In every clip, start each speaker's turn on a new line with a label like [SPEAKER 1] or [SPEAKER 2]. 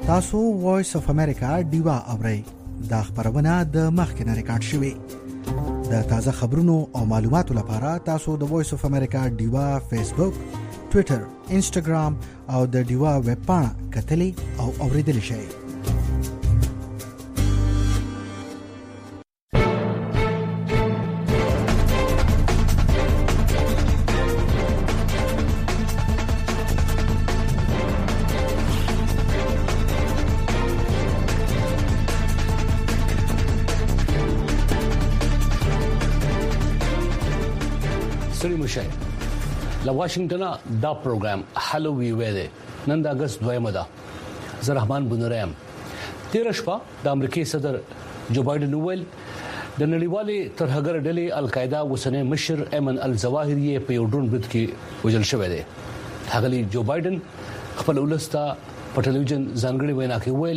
[SPEAKER 1] تاسو وایس اف امریکا دیوا اورئ دا خبرونه د مخکنه ریکارډ شوی د تازه خبرونو او معلوماتو لپاره تاسو د وایس اف امریکا دیوا فیسبوک، ټوئیټر، انسټاګرام او د دیوا ویب پاڼه کتلی او اوریدلی شئ.
[SPEAKER 2] له واشنگټن دا پروګرام هلو وی ویده نن د اگست 2 ده. زه رحمان بنورم. تیر شپه د امریکای صدر جو بایدن ویل د نړیوالې ترهګر ډلې القاعده وسنه مشر ایمن الظواهری په یو ډرون برید کې وژل شوی دی. هغه جو بایدن خپل ولستا په ټلویزیون ځانګړي وینا کې ویل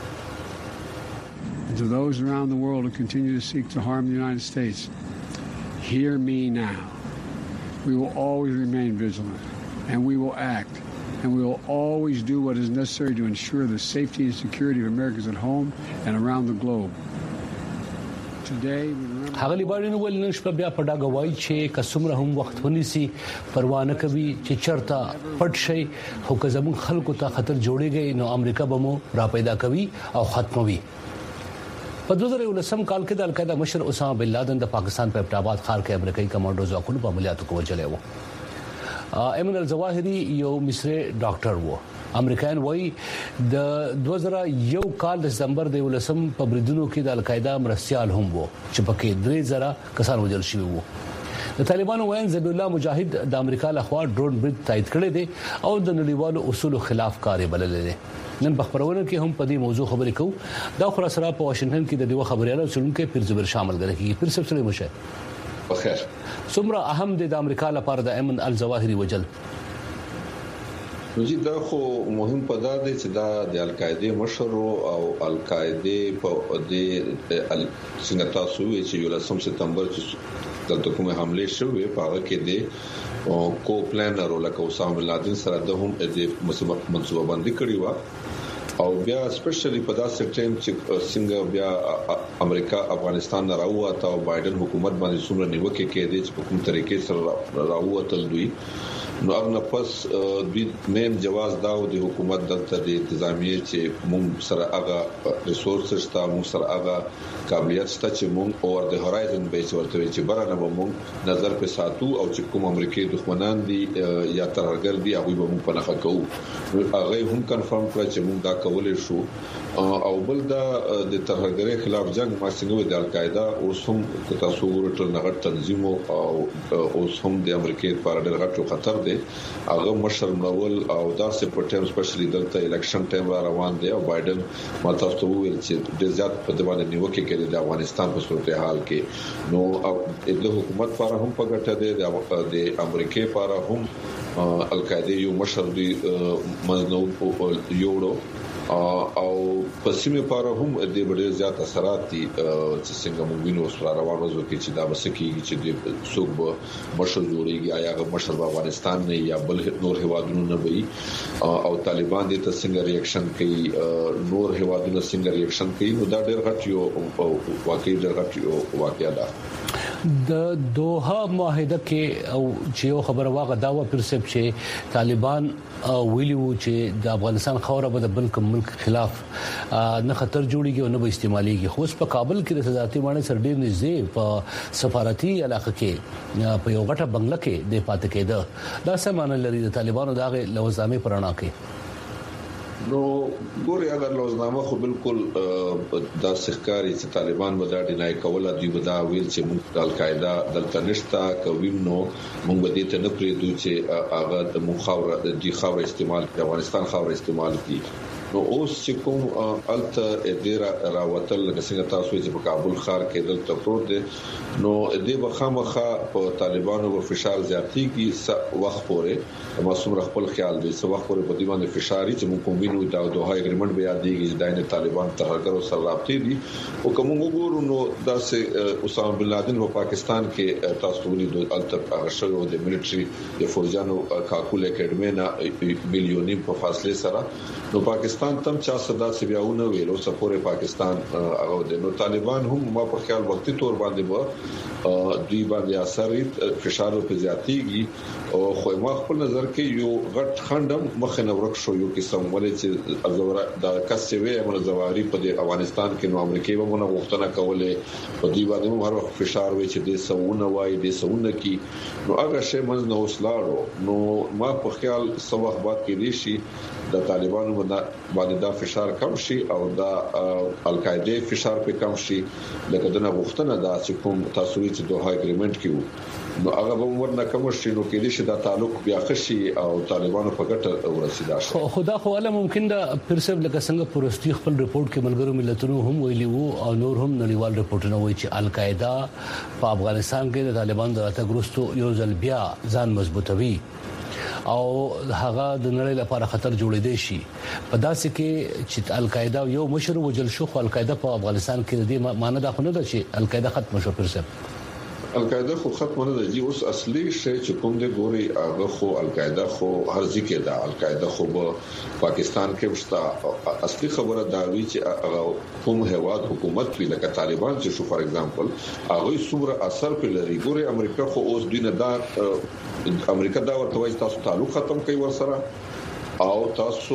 [SPEAKER 3] To those around the world who continue to seek to harm the United States, hear me now. We will always remain vigilant, and we will act, and we will always do what is necessary to ensure the safety and security of Americans at home and around the globe. Today, we remember...
[SPEAKER 2] هغه بایدن ول نن شپه بیا په ډاګه وایي چې کڅومره هم وخت ونیسي پروا نه کوي چې چرته پټ شي خو که زموږ خلکو ته خطر جوړیږي نو امریکا به مو را پیدا کوي او ختموي. په 2019 کال کې د القاعده مشر اسامه بن لادن د پاکستان په ابټاباد ښار کې امریکایي کمانډو ځواکونو په عملیاتو کې وژل و. ایمن الظواهری یو مصری ډاکټر و. امریکایان وایي د 2001 کال د دسمبر د 19 په بریدونو کې د القاعده مرستيال هم وو چې پکې 3000 کسان وژل شوي وو. د طالبانو وایي ذبیح الله مجاهد د امریکا لخوا ډرون برید تایید کړی دی او د نړیوالو اصولو خلاف کار بللی دی. نن په خبرونه کې هم په دې موضوع خبرې کوو. دا خو سره په واشنگټن کې د دیو خبريالو څونکې پیر زبر شامل غږی پیر سبسره مشه
[SPEAKER 4] بخیر.
[SPEAKER 2] څومره اهم دی د امریکا لپاره د ایمن الظواهری وجل؟
[SPEAKER 4] نو دا خو مهم پدار دی چې دا د القاعده مشر او القاعده په دې څنګه تاسو وی چې 11 سپتمبر چې دلته کومه حمله شوې په هغه کې دی او کو پلانر لکه اسامه بن لادن سره د هم د منصوبه بندي کړی و او بیا سپیشلی په داسې ټیم چې څنګه بیا امریکا افغانستان راووته او بایدن حکومت باندې څومره نیوکه کړي چې په کوم طریقې سره راووتل دوی نو هغه پس دوی نیم جواز داو د حکومت دلته د انتظامیه چې موږ سره هغه ریسورسز تا موږ سره هغه قابلیت شته چې موږ اور د هورایزن بیس ورته چې برانه به موږ نظر په ساتو او چې کوم امریکایي دښمنان دي یا ترهګر دي هغه به موږ په نخښه کوو. هغه هم کنفرم کړ چې موږ دا کولای شو او بل دا د ترهګرۍ خلاف جنگ ما څنګه د القاعده اوس هم تاسو ورته نغټ تنظیم او اوس هم د امریکای په اړه ډېر خطر دی. هغه مشر نوول او داسې په ټیم سپیشلی دلته الیکشن ټیم روان دی او بایدن ما تاسو ویل چې د زیات په دبانې نیوکه کوي د افغانستان په صورتحال کې نو د حکومت لپاره هم په ګټه دی د امریکای لپاره هم القاعده یو مشر دی مزنو یوړو او پسیمه لپاره هم د ډېر زیات اثرات دي چې څنګه موږ وینو سره روان وځو کې چې دا وسکیږي چې د څوک مشر جوړیږي آیا مشر افغانستان نه یا بل نور هوادونو نه وي او طالبان دې ته څنګه ریاکشن کوي نور هوادونو څنګه ریاکشن کوي نو دا ډېر غټ یو واقعي ډېر غټ یو واقعیا ده.
[SPEAKER 2] د دوحه معاهده کې او چې خبره واغه داوا پرسپ چې طالبان ویلو چې د افغانستان خوره به د بل کوم ملک خلاف نه خطر جوړیږي او نه به استعماليږي. خو په کابل کې د صدارتي باندې سر ډیر نږدې په سفارتي علاقه کې په یو غټه بنگله کې د پاتې کېده. دا سمانه لري د طالبانو دغه لوزنامه پرانا کې
[SPEAKER 4] نو ګوري اگر لوزنامه خو بالکل دا ښکاری چې طالبان به دا ډینای کوله دوی به دا ویل چې موږ د القاعده دلته نشتا کوي نو موږ به دې ته نه پریدو چې هغه د مخاوره د خاور استعمال د افغانستان خاور استعمال کی نو اوس چې کوم الته ډیر راوتل څنګه تاسو چې په کابل ښار کې دلته پروت دي نو دې بخامخه په طالبانو په فشار زیاتېږي وخت پورې مسوم خپل خیال دي څو وخت پورې په دې باندې فشاري چې موږ کوم وینو دا دوه اګریمنت بیا دیږي چې داینه طالبان ترهګر سره رابطې دي او کوم وګورو نو داسې اسامه بن لادن په پاکستان کې تاسو ولې الته هغه شوی د ملټري د فوجانو کاکول اکیډمي نه مليونی په فاصله سره نو پاکستان افغانستان تم چا صدا سبیاونه ویلو سپورې پاکستان هغه د نو طالبان هم ما په خیال وختي تور باندې و دوی باندې اثر فشار په زیاتیږي او خو ما خپل نظر کې یو غټ خندم مخنه ورک شو یو قسم ولې چې ازوره د کسوي منځواري په افغانستان کې نو امریکای به مونږ غوښتنه کوله په دوی باندې هر وخت فشار وي چې د سونه وای د سونه کې نو هغه شی منځ نه وسلاړو نو ما په خیال سو وخت بعد کې دي شي د طالبانو باندې دا فشار کم شي او دا القاعده فشار په کم شي لکه دغه غوښتنه دا چې کوم تاسو چې دوه اګریمنت کیو نو هغه به ورنه کوم شي نو کې دي چې دا تعلق بیا خشي او طالبانو په ګټه ورسیدا شي
[SPEAKER 2] خدا خو علم ممکن دا پرسب لکه څنګه پروستي خپل ریپورت کې ملګرو ملتونو هم ویلي وو او نور هم نړیوال ریپورتونه وایي چې القاعده په افغانستان کې د طالبانو د راتګ وروسته یو ځل بیا ځان مضبوطوي او هغه د نړۍ لپاره خطر جوړېدي شي په داسې کې چې القاعده یو مشر وجل شو خو القاعده په افغانستان کې د معنی دا خو نه ده چې القاعده ختم شو پرسب
[SPEAKER 4] القاعده خو ختمه نه دي اوس اصلي شی چې کوم دی ګوري هغه خو القاعده خو هر ځکه ده القاعده خو په پاکستان کې وشتا اصلي خبره دا وی چې کوم هواد حکومت وی لکه طالبان چې شو فار ایگزامپل هغه څومره اثر په لري ګوري امریکا خو اوس دینه دا امریکا دا ورته وایي تاسو تعلق ختم کوي ورسره او تاسو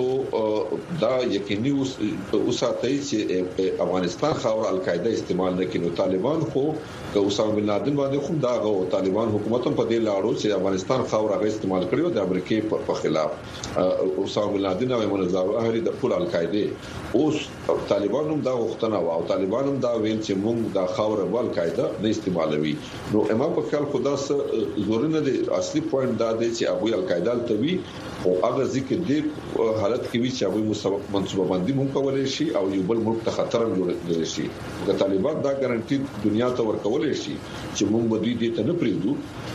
[SPEAKER 4] دا یقیني اوساتای چې افغانستان خاور القاعده استعمال نه کینو طالبان خو که اسامه بن لادن باندې خو دا غو طالبان حکومت په دې لاړو چې افغانستان خاور هغه استعمال کړیو د امریکای په خلاف اسامه بن لادن او منظر اهلی د ټول القاعده اوس طالبان هم دا وختنه او طالبان هم دا ویل چې موږ د خاور القاعده نه استعمالوي نو امام په خیال خدا سره زورنه دي اصلي پوینټ دا دی چې ابو القاعده التوی او هغه ذکر دی حالت کې وی چې ابو منصوبه بندي مونږ کولای شي او یو بل ملک ته خطر جوړ شي د طالبان دا ګارانټي دنیا ته ورکولای شي چې مونږ به دې ته نه پریږدو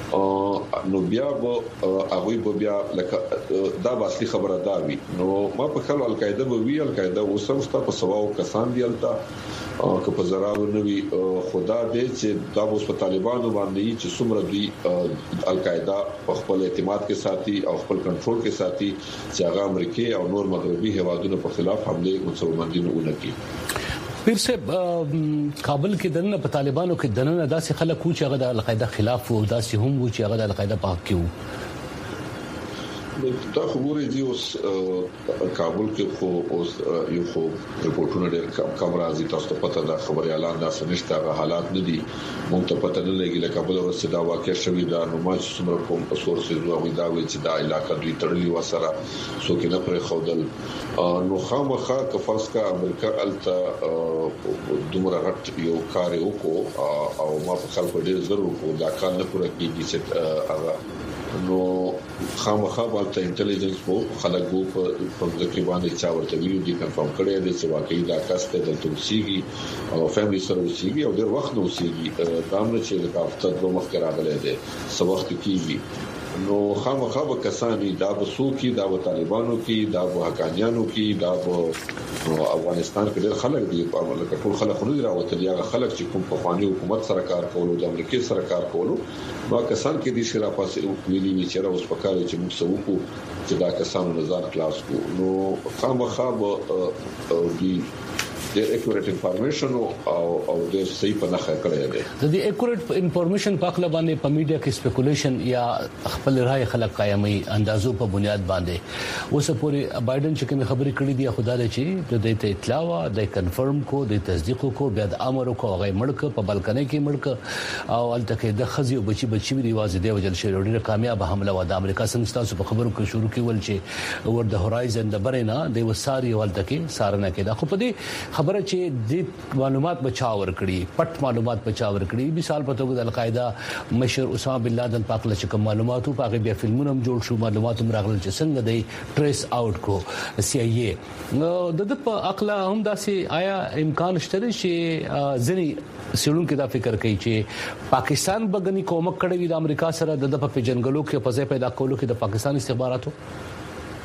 [SPEAKER 4] نو بیا به هغه بیا لکه دا اصلي خبره دا وی نو ما په خیال القاعده به وی القاعده وسمسته په سواو کسان دی التا که په زراو نوي خدا دې چې دا اوس په طالبانو باندې چې څومره دی القاعده په خپل اعتماد کې ساتي او خپل کنټرول کې ساتي چې هغه امریکای او نور مغربي هوادونو په خلاف حمله مسلمانانو ونکړي
[SPEAKER 2] پیر صاحب کابل کې دنه په طالبانو کې دنه داسې خلک و چې هغه د القاعده خلاف وو داسې هم و چې هغه د القاعده په حق کې وو
[SPEAKER 4] دا خبرې دي اوس کابل کې خو اوس یو خو رپورټونه ډېر کم راځي تاسو ته پته ده خبري اعلان دا سنشته حالات نه دي مونږ ته پته نه لګي لکه کابل ورسې دا واقع شوی دا نو ما چې څومره کوم سورسز او دا وی چې دا علاقې دوی تړلې وسره سو کې نه پرې خودل نو خامخا کفرس کا امریکا الته دومره غټ یو کار وکړو او ما په خلکو ډېر ضرور کو دا کار نه پوره کیږي چې هغه نو خامخا بالته انټيليجنس وو خلکو په تقریبا چا ورته ویډیو دی کنفرم کړی دی چې واقعي دا کس ته دلته وسیږي او فیملی سره وسیږي او ډېر وخت نو وسیږي دا موږ چې د هفته دوه مخکې راغلي دي څو وخت کېږي نو خامخا به کسانی دا وسو کې دا و طالبانو کې دا و حقانيانو کې دا و افغانستان کې ډېر خلک دي په عمل کې ټول خلک نه راوتلي هغه خلک چې کوم په فاني حکومت سره کار کولو د امریکای سره کار کولو نو کسان کې دي شرا پاسې ویلي چې راوس پکاره چې موږ سوکو چې دا کسانو نظر خلاص کو نو خامخا به دي د اکورټ انفارمیشن او د صحیح په نخښه کړی دی
[SPEAKER 2] د اکورټ انفارمیشن په خپل باندې په میډیا کې سپیکولیشن یا خپل رائے خلک قائمي اندازو په بنیاد باندې اوس پورې بایدن چې کوم خبرې کړې دي خدای چې د دې ته اطلاع وا د کنفرم کو د تصدیق کو بیا د امر کو غي مړک په بلکنه کې مړک او التکه د خزي او بچي وی ریواز دی وجل شي ډېر کامیاب حمله و د امریکا څنګه تاسو په خبرو کې شروع کیول چې ور د هورایزن د برینا د وساري ولتکه سارنه کې دا خو په دې خبره چې د معلومات بچاور کړي پټ معلومات بچاور کړي مثال په توګه د القاعده مشر اسامه بن لادن پاکله چې کوم معلوماتو په بیا فلمونه هم جوړ شو معلومات هم راغلل چې څنګه دی ټریس اوټ کو سی ای ای د په عقل هم داسې آیا امکان شته چې ځنی سړون کې دا فکر کوي چې پاکستان بغنی کومک کړي د امریکا سره د په جنگلو کې په ځای پیدا کولو کې د پاکستان استخباراتو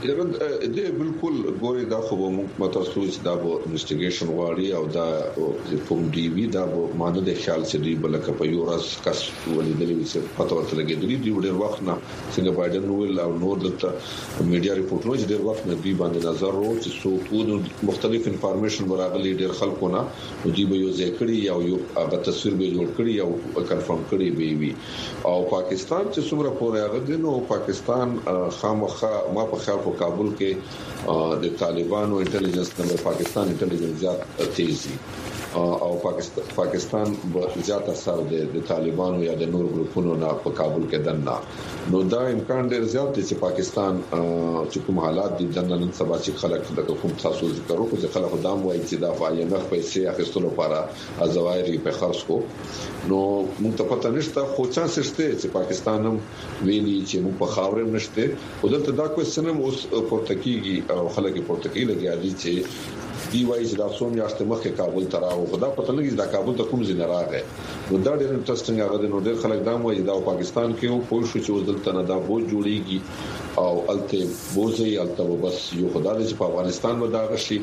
[SPEAKER 4] دې بالکل ګوري دا خو موږ متاسو چې دا به انویسټیګیشن غواړي او دا کوم دی وی دا به مانده د خیال چې دی بلکې په یو ورځ کس ولیدلې چې پته ورته لګېدلی دی ډېر وخت نه څنګه بایدن ویل او نور دلته میډیا ریپورټونه چې ډېر وخت نه دی باندې نظر ورو چې څو مختلف انفارمیشن براغلي ډېر خلکو نه دی به یو ځکړي او یو په تصویر به جوړ کړي او کنفرم کړي به وي او پاکستان چې څومره پورې هغه دی نو پاکستان خامخا ما په خیال کابل کې د طالبانو انټيليجنس نمبر پاکستان انټيليجنس زیات تیز دي او پاکستان به زیات اثر د طالبانو یا د نور ګروپونو نه په کابل کې دنه نو دا امکان ډیر زیات دی چې پاکستان چې کوم حالات دي د نن سبا چې خلک د کوم تاسو ذکر وکړو چې خلک دام وایي چې د IMF پیسې اخیستلو لپاره ازوایري په خرڅ کو نو موږ ته پته نشته خو چانس شته چې پاکستان هم ویلي چې موږ په خاورې نشته او دلته دا کوېسچن هم اوس پورتکیږي او خلک پورتکی لګیا دي چې دی وایي چې دا څوم یاشته مخکې کابل ته راغو خدا پته لګي دا کابل ته کوم ځای راغی نو دا ډېر انټرېسټینګ هغه د نو ډېر خلک دا وایي دا پاکستان کې یو پوه شو چې دلته نه دا بوج جوړیږي او الته بوزي الته بس یو خدای چې په افغانستان و دا غشي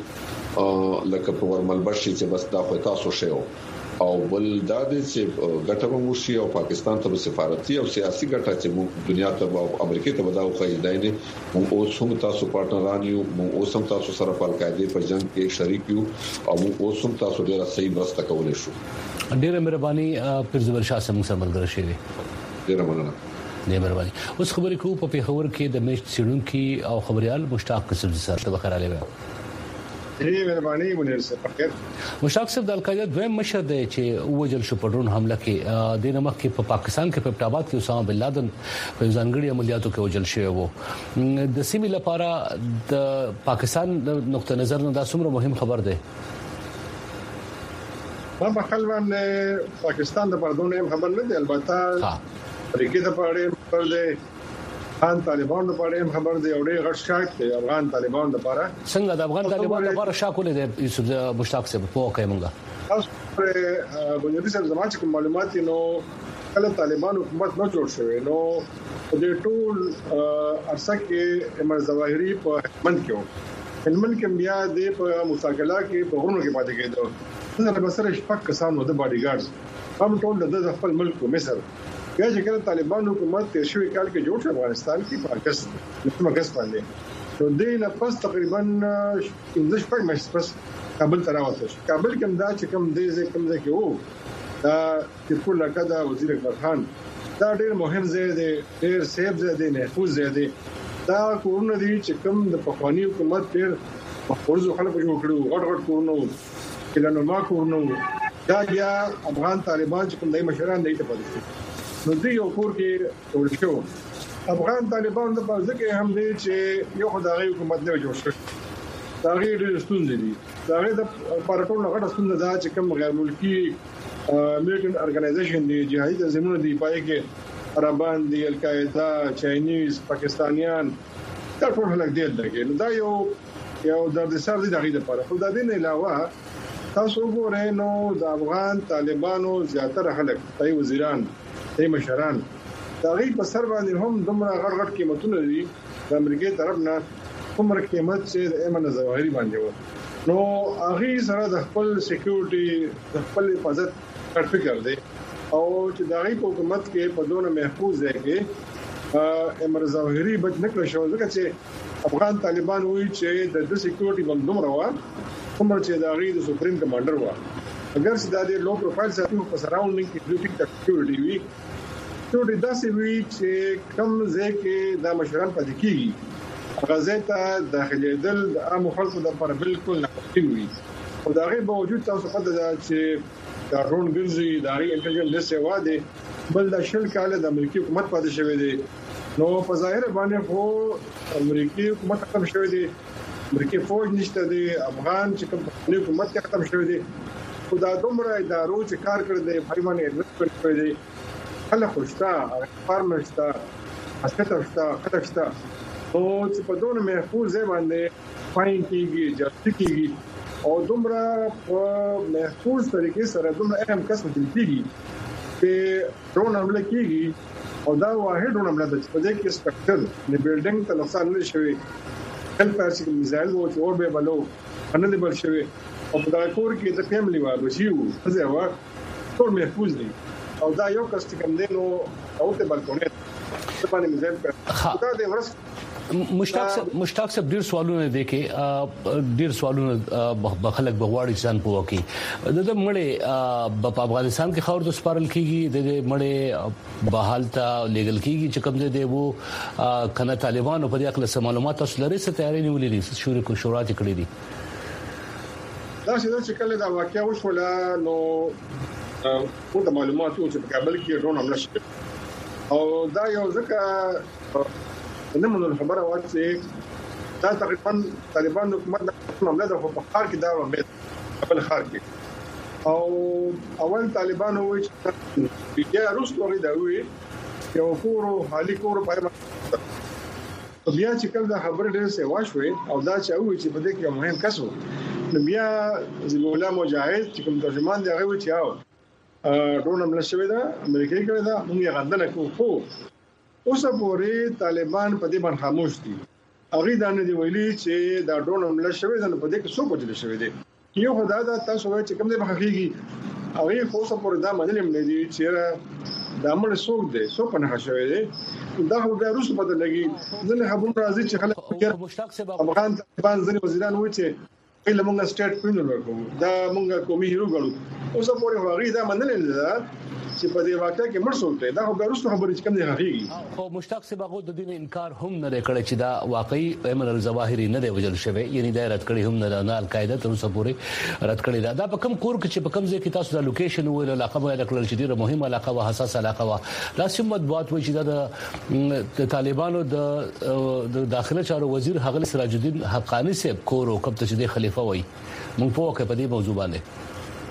[SPEAKER 4] لکه په ورمل بشي چې بس دا خو تاسو شیو او بل دا د چې ګټه مو شي او پاکستان ته سفارتي او سیاسي ګټه چې دنیا ته او امریکا ته بداو خیدای نه مو اوس هم تاسو پارتنران یو مو اوس هم تاسو سره په القاعده په جنگ کې شریک یو او مو اوس هم تاسو ډیره صحیح مرسته کولای شو
[SPEAKER 2] ډیره مهرباني پرزور شاه سم سمګر شي
[SPEAKER 4] ډیره مننه
[SPEAKER 2] نه مهرباني اوس خبرې کو په پیښور کې د میشت سیډونکو او خبريال مشتاق قسم سره بخیر علیه
[SPEAKER 5] دې مهرباني مونږ سره فقیر
[SPEAKER 2] مشتاق صاحب د القاعده دویم مشر دی چې وجل شو په ډرون حمله کې د نمک کې په پاکستان کې په ابټاباد کې اسامه بن لادن په ځانګړي عملیاتو کې وجل شوی وو د سیمې لپاره د پاکستان د نقطه نظر نه دا څومره مهم خبر دی
[SPEAKER 5] په خلوان پاکستان د پردون خبر نه دی البته امریکا د پاره پر دی افغان طالبان د پاره خبر دی او ډېر غټ شاک دی افغان طالبان د پاره
[SPEAKER 2] څنګه د افغان طالبان لپاره شاک ولې دی یوسف مشتاق صاحب په کومه مونږه
[SPEAKER 5] تاسو بنیادی سره زموږ کوم معلومات نو کله طالبان حکومت نو جوړ شوی نو د ټول ارسه کې امر ظواهري په هلمند کې بیا د په مساکله کې په غرونو کې پاتې کېدو نن به سره شپږ کسانو د باډي ګارډز هم ټول د خپل ملک مصر بیا چې کله طالبان حکومت تیر شوی کال کې جوړ شو افغانستان کې په اگست باندې نو دې نه پس تقریبا 15 میاشتې پس کابل ته راوته کابل کې دا چې کوم دې کوم ځای کې وو دا چې ټول لکه وزیر اکبر خان دا ډېر مهم ځای دی ډېر سیف ځای دی محفوظ ځای دی دا کورونه دي چې کوم د پخوانی حکومت ډېر ورزو خلک جوړ کړو غټ کورونه کله نو ما کورونه دا بیا افغان طالبان چې کوم دای مشران دی ته پاتې نو دې یو کور کې ټول شو افغان طالبان د پاره کې هم دي چې یو خدای حکومت نه جوړ شو دا غیر ستونزې دي دا غیر د پارټول غټه ستونزه ده چې کوم غیر ملکی میلیټن ارګنایزیشن دي جهادي تنظیمونه دي پای کې عربان دي القاعده چاینیز پاکستانیان دا ټول هلک دي نو دا یو د سر دي دغه لپاره خو د دې نه علاوه تاسو وګورئ نو د افغان طالبانو زیاتره هلک پای وزیران د مشران دا غي په سر باندې هم دومره غړغړ قیمتونه دي د امریکای طرف نه کومه قیمت چې د ایمن ظواهري باندې و نو هغه سره د خپل سکیورټي د خپل حفاظت پر فکر دی او چې دا غي حکومت کې په دونه محفوظ دی کې ایمن ظواهري بچ نه کړی شو ځکه چې افغان طالبان وایي چې د سکیورټي باندې دومره و کومه چې دا غي د سپریم کمانډر و اگر چې دا د لو پروفایل ساتي په سراوندینګ کې ډیوټي سکیورټي وي ټول داسې وی چې کم ځکه د مشران پاتې کیږي غزه ته داخلي دل د عام خلکو د پر بالکل ناقصین وي او دا غي باوجود تاسو پته ده چې دا رون ګرځي دا غي انټيليجنس لسه واده بل د شل کال د امریکای حکومت پاتې شوی دی نو په ظاهر باندې خو امریکای حکومت ختم شوی دی امریکای فوج نشته دی افغان چې کوم حکومت ختم شوی دی خدای دومره ادارو چې کار کړی دی پایمانه انویسټ کړی دی خلک خوشتا فارمرستا اسکټرستا خټستا او چې په دونه محفوظ ځای باندې فاین کیږي جاستی کیږي او دومره په محفوظ طریقې سره دومره اهم قسم کیږي چې ډرون حمله کیږي او دا واحد ډرون حمله ده چې په دې کې سپیکټر نه بلډینګ ته نقصان نه شوی هل پارسي میزایل وو چې اور به بلو ان دې بل شوی او په دا کور کې د فیملی و بچیو زه وا ټول محفوظ دي او دا یو کس چې کوم دی نو او ته بالکونه ته باندې میزایل دا د ورس
[SPEAKER 2] مشتاق صاحب ډیر سوالونه دي کې ډیر سوالونه بخلک بغواړي ځان پوکي د مړې په افغانستان کې خور د سپارل کیږي د مړې بحالتا لیګل کیږي چې کوم دی وو کنه طالبانو په دې اړه معلومات تاسو لري څه تیاری نیولې دي شوري کو شورا ته کړې دي
[SPEAKER 5] دا چې کله دا واقعیا وشوله نو په د معلوماتو چې په کابل کې ډرون حمله شوه او دا یو ځکه نمونه خبره واچې دا تقریبا طالبان حکومت د حمله د په خار کې دا ومه خپل خار کې او اول طالبان وایي چې بیا روس لوري دا وایي یو کورو حالي کورو پای بیا چې کله دا خبره ډېر څه واشوي او دا چې وایي چې په دې کې مهم کس وو نو بیا زمولا مجاهد چې کوم ترجمان دی هغه وایي چې ډرون حمله شوې ده امریکایي کړی دا موږ یې غندنه کوو اوس پورې طالبان په دې باندې خاموش دي هغه دا نه دی ویلي چې دا ډرون حمله شوې ده په دې کې څو بجلی شوې ده یو خدای دا تاسو وایي چې کوم دې بخښيږي هغه خو اوس پورې دا منلم نه دي چې دا مړ څوک دی څو په نه شوې ده دا خو بیا روس په دې لګي ځنه خبرونه راځي چې خلک افغان طالبان ځنه وزیران وایي چې کله موږ سټیټ پینل ورکو دا موږ قومي هیرو غړو اوس پورې هغه دا منلم نه چې په دې واقعي کې مرسول ته دا خو ورسره خبرې چې کوم دی حقيقي
[SPEAKER 2] خو مشتاق صاحب هغه د دین انکار هم نه کړی چې دا واقعي ایمن الظواهری نه دی وجل شوی یعنی دا رد کړی هم نه القاعده تر اوسه پورې رد کړی دا په کوم کور کې چې په کوم ځای کې تاسو د لوکیشن ویل علاقه به د کړل چې ډیره مهمه علاقه او حساس علاقه وا لاسم مطبوعات وایي چې د طالبانو د داخله چارو وزیر هغه سراج الدین حقانی صاحب کورو کوم ته چې خلیفہ وایي مونږ په وکه په دې موضوع باندې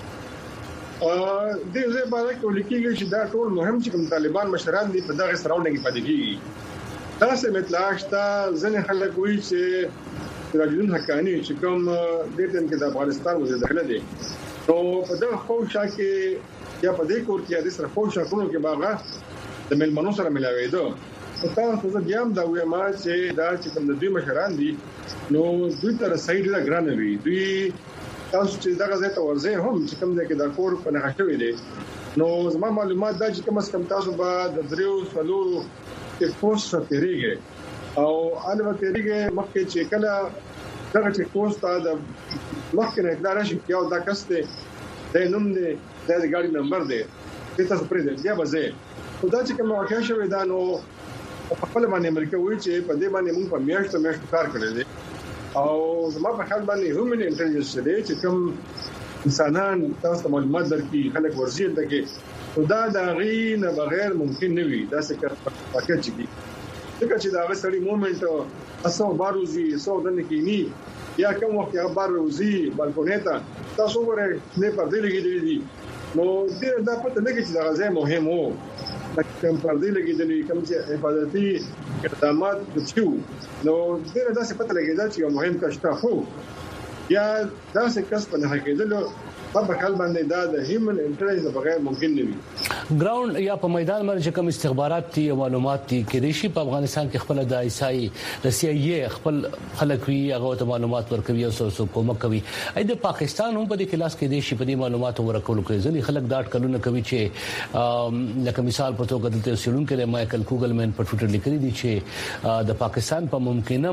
[SPEAKER 5] د دې باندې کې لیکيږي چې دا ټول مهم چې کوم طالبان مشران دي په دغه سراونډ کې پاتې کیږي دا څه مطلق شته ځنه خلک وایي چې سراج الدین حقانی چې کوم د دې کې د افغانستان وزیر داخله دي نو په دغه خوشا کې یا په دې کور کې د سره خوشا کونو کې باغه د ملمنو سره ملاوي دو او تاسو زه بیا هم دا وایم چې دا چې کوم د دوی مشران دي نو دوی تر سایډ لا ګران وي دوی تاسو چې دا غزه ته ورځي هم چې کوم ځای کې دا کور په نه شوی دی نو زما معلومات دا چې کوم څه تاسو به د دریو سلو کې پوسټ تیریږي او ان وتیریږي مخکې چې کله دغه چې پوسټ دا مخکې نه اقدار شي یو دا کسته د نوم دی د ګاډي نمبر دی تاسو پرې دی بیا بځه خدای چې کوم واقع شوی دا نو په خپل باندې امریکا وایي چې په دې باندې موږ په میاشتو کار کړی دی او زما په خیال باندې هیومن انټيليجنس دی چې کوم انسانان تاسو معلومات درکې خلک ورزي ته کې خدا دا غي نه بغیر ممکن نه وي دا څه کار پکې چي څنګه چې دا غسړي مومنت اسو باروزي اسو دنه کې ني یا کوم وخت هغه باروزي بالکونه ته تاسو ورې نه پردې لګېدلې دي نو دې دا پته نه کې چې دا غزه مهم وو کوم پردې لګېدلې کوم چې حفاظتي اقدامات وکړو نو دغه داسې پته لګیدا چې یو مهم کشته خو یا داسې کس په نه کېدلو په خپل باندې دا د هیومن انټيليجنس بغیر ممکن نه وي
[SPEAKER 2] ګراوند یا په میدان باندې کوم استخبارات دي او معلومات دي کې ریشي په افغانستان کې خپل د ایسای د سی ای ای خپل خلک وی هغه ته معلومات ورکوي او سو کومک کوي اې د پاکستان هم په دې کلاس کې دي په دې معلومات ورکول کوي ځنی خلک داټ کلونه کوي چې لکه مثال په توګه د سیلون کې مایکل کوګلمن په ټوئیټر لیکلي دي چې د پاکستان په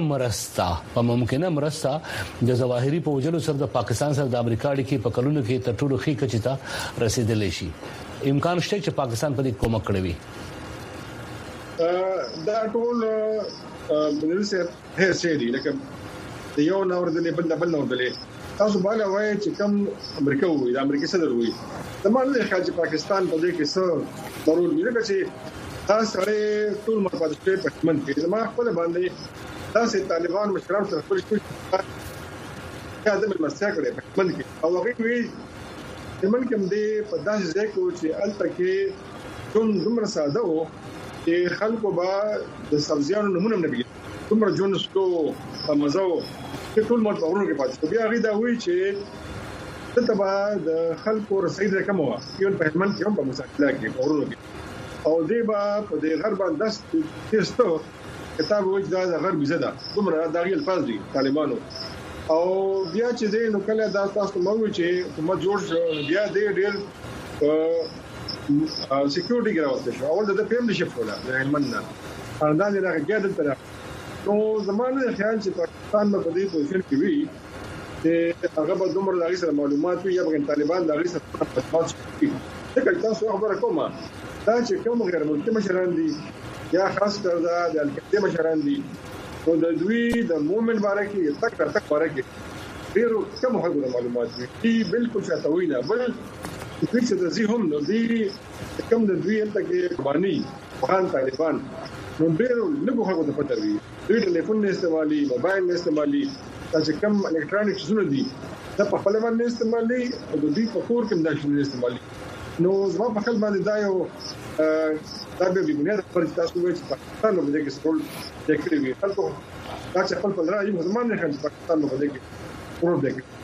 [SPEAKER 2] ممکنه مرسته د ظواهری په وجلو سره د پاکستان سره د امریکا اړیکې په کلونو کې تر ټولو خې کچتا رسیدلې شي امکان شته چې پاکستان په دې کومک کړی
[SPEAKER 5] دا ټول بنرسه هڅه دي لکه یو نور دلې بل نور دلې تاسو باندې وایي چې کوم امریکا وي د امریکا صدر وي زموږ له خارج پاکستان په دې کې څه ضرور دی چې تاسو لري ټول مرپات په پښمن کې زموږ خپل باندې تاسو طالبان مشران سره خپل دا د مسیا کړي پښمن کې او هغه وی زمون کوم دی په داسې ځای کې چې الته کې کوم دومره ساده وو چې خلکو به د سبزیانو نمونه نه بيګي دومره جونستو په مزو چې ټول مړ په ورونو کې پاتې بیا هغه دا وی چې ته به د خلکو رسید رقم وو یو په هلمند کې هم په مساکله کې په ورونو کې او دی به په دې غرب انداز تیستو کتاب وجدا د غرب زده کومره داغي الفاظ دي طالبانو او بیا چې دې نو کله دا تاسو مو چې حکومت جوړ بیا دې ډېر سکیورټي ګراوته شو اول د پیم نشي فولا د هلمند دا نه راګړل تر نو زمانه خیال چې پاکستان په دې پوزیشن کې وي چې هغه به دومره لاري سره معلومات وي یا به طالبان لاري سره پاتې شي دا تاسو خبره کومه دا چې کوم غیر ملکي مشران دي یا خاص کر دا د القاعده مشران دي نو د دوی د مومن بارکي تک بارکي ډیرو کوم هغه معلومات دي بالکل شاتوینه بل چې د زی هم نو دي کوم د دوی ته کې باندې افغان طالبان نو ډیرو لږه هغه د پټوي دوی ټلیفون نه استعمالي موبایل نه استعمالي چې کوم الکترونیک شونه دي دا په خپل باندې استعمالي او د دې په کور کې دا شونه استعمالي نو زما په خپل باندې دا یو دا به بنیاد پر تاسو وایي چې پاکستان نو دغه سکول د کړی وي خلکو دا چې خپل راځي مسلمان نه خلک پاکستان نو دغه ورو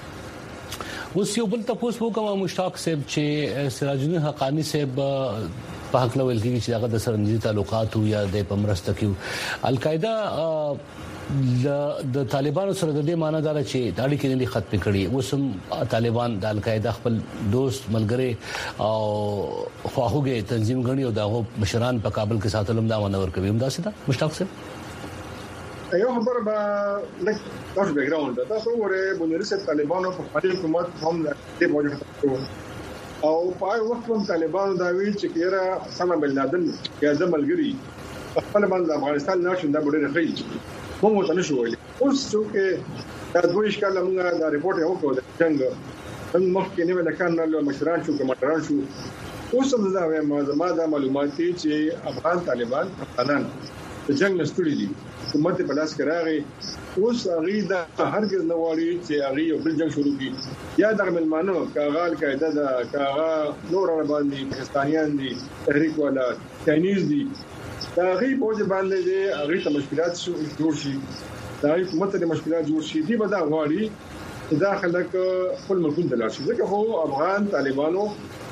[SPEAKER 5] دغه
[SPEAKER 2] اوس یو بل تاسو کوم مشتاق صاحب چې سراج الدین حقانی صاحب په حق لول کې چې هغه د سرنجي تعلقات یا د پمرسته کې القاعده د طالبانو سره د دې معنی دا چې د اړیکې نه ختم کړي اوسم طالبان د القاعده خپل دوست ملګری او خواهوګي تنظیم غني او دغه مشران په کابل کې ساتلم دا ونور کوي هم دا څه ده مشتاق صاحب
[SPEAKER 5] یو خبر به لکه تاسو بیک ګراوند تاسو وره بنوري سره طالبانو په خپل حکومت هم د موجوده او په وخت هم طالبانو دا وی چې کېره اسامه بن لادن یا د ملګری خپل باندې افغانستان نشو دا ډېر ښه موږ ته نشو ویلي اوس چې دا دوه اشکال موږ دا ریپورت یو کړو د څنګه ان مخکې نه ولکان له مشران شو کمران شو اوس هم دا وایم ما دا معلومات چې افغان طالبان افغانان د جنگ نستړي دي حکومت په لاس کې راغی اوس هغه دا هرګز نه واري چې هغه یو بل جنگ شروع کړي یا د ملمانو کاغال قاعده دا کاغا نور باندې پاکستانیان دي تحریک والا چاینیز دي دا غي په باندې دي هغه ته مشکلات جوړ شي دا حکومت ته مشکلات جوړ شي دي به دا غواړي چې دا خلک خپل ملکونه د لاشي ځکه هو افغان طالبانو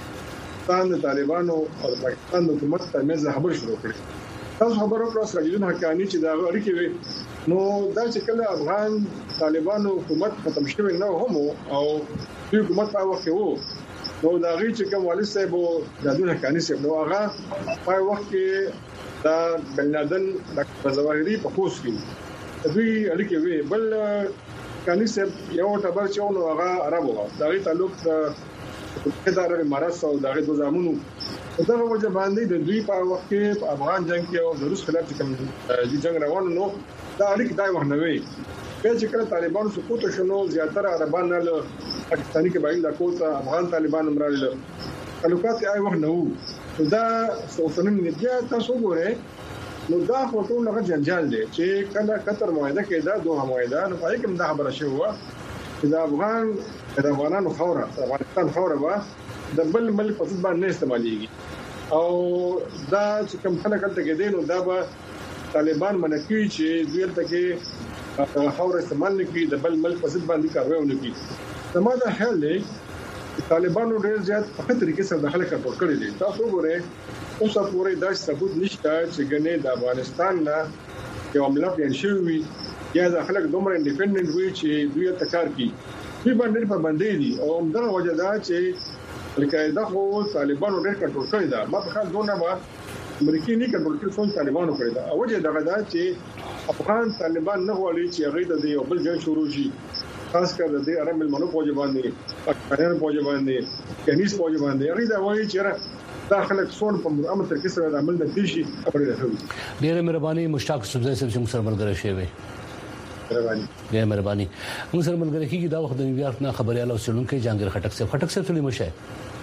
[SPEAKER 5] او پاکستان حکومت ته مزه خبر شروع کړي تاسو خبرو کړو سراج الدین حقانی چې دا اړیکې وي نو دا چې کله افغان طالبانو حکومت ختم شوی نه هم او حکومت په وخت کې وو نو دا غي چې کوم والد صاحب د دونه حقانی صاحب نو هغه په وخت کې دا بن لادن د ظواهري په خوش کې دوی اړیکې وي بل حقانی صاحب یو ټبر چونو هغه عربو دا غي تعلق د ادارې امارات او دغه د زمونو دغه وجه باندې د دوی په وخت کې په افغان جنگ کې او د روس خلاف کوم د جنگ روان نو دا اړیکې دای وخت نه وي چې کله طالبان سقوط شنو زیاتره عربان له پاکستاني کې باندې د کوته افغان طالبان امرال تعلقات یې وخت نه وو دا اوسنن بیا تاسو ګورئ نو دا خطر لږ جنجال دی چې کله قطر معاهده کې دا دوه معاهده نو پای کوم دا خبره شوی و چې د افغانانو خوره افغانستان خوره وا د بل ملک په ځبان نه استعماليږي او دا چې کوم خلک تل کې دي نو دا به طالبان منکوي چې دوی ته کې خوره استعمال نه کوي د بل ملک په ځبان دي کاروي نه کوي زموږ خیال دی طالبانو ډېر زیات په خطر کې سره داخله کنټرول کړی دي تاسو ګورئ اوس پورې دا ثبوت نشته چې ګنې د افغانستان نه یو عمله پېښ شوی یا د خلک دومره انډیپندنت وي چې دوی ته کار کوي دوی باندې په باندې دي او همدغه وجه دا چې القاعده خو طالبانو ډېر کنټرول کړی دا ما په خاص دونه ما امریکای نه کنټرول کړی څو طالبانو کړی دا او وجه دا چې افغان طالبان نه غواړي چې هغه د یو بل جنگ شروع شي خاص کر د عرب ملمنو په ځبانې پاکستان په ځبانې کنيز په ځبانې هغه دا وایي چې داخله څون په امر تر کې سره د عمل د پیشي خبرې راځي
[SPEAKER 2] ډېر مهرباني مشتاق صاحب چې موږ سره ملګری شوي ډېر مهرباني موږ سره ملګری کیږي دا وخت د نیویارک نه خبرياله اوسېدونکو جهانگیر خټک صاحب سلیم شه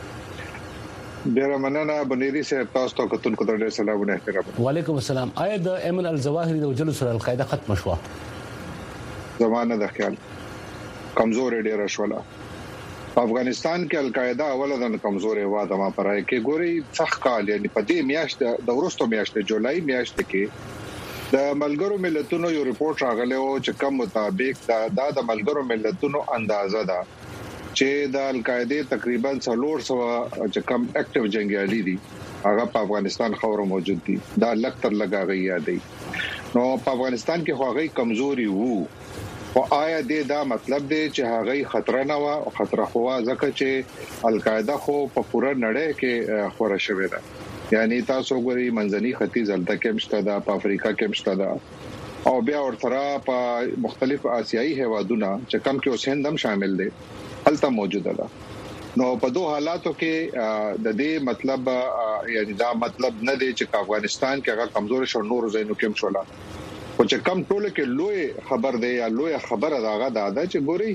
[SPEAKER 6] ډیر مننه بنيري صاحب تاسو ته کتل کو ډېر سلامونه احترام
[SPEAKER 2] وعلیکم السلام آیا د ایمن الظواهری د وجلو سره القاعده ختم شوه
[SPEAKER 6] زمانه د خیال کمزور ډیر شولا افغانستان کې القاعده اوله د کمزورې واده ما پرای کې ګوري څخ کال یعنی په دې میاشت د ورستو میاشت جولای میاشت کې د ملګرو ملتونو یو ریپورت راغلی او چې کوم مطابق دا د ملګرو ملتونو اندازه ده چې د القاعده تقریبا 300 چې کوم اکټیو جنگیالي دي هغه په افغانستان خاور موجود دي دا لکتر لګاغي یادي نو په افغانستان کې هغه کمزوري وو او آیا دا مطلب دی چې هغه خطر نه و او خطر هوا ځکه چې القاعده خو په پوره نړۍ کې خوره شوې ده یعنی تاسو ګوري منځني ختیځ الته کې مشته ده په افریقا کې مشته ده او بیا ورته په مختلف آسیایي هیوادونو چې کم کې اوس هند هم شامل دي هلته موجوده ده نو په دوه حالاتو کې د دې مطلب یعنی دا مطلب نه دی چې افغانستان کې هغه کمزور شو نور زینو کې مشولا او چې کم ټوله کې لوی خبر دی یا لوی خبره داغه دا چې ګوري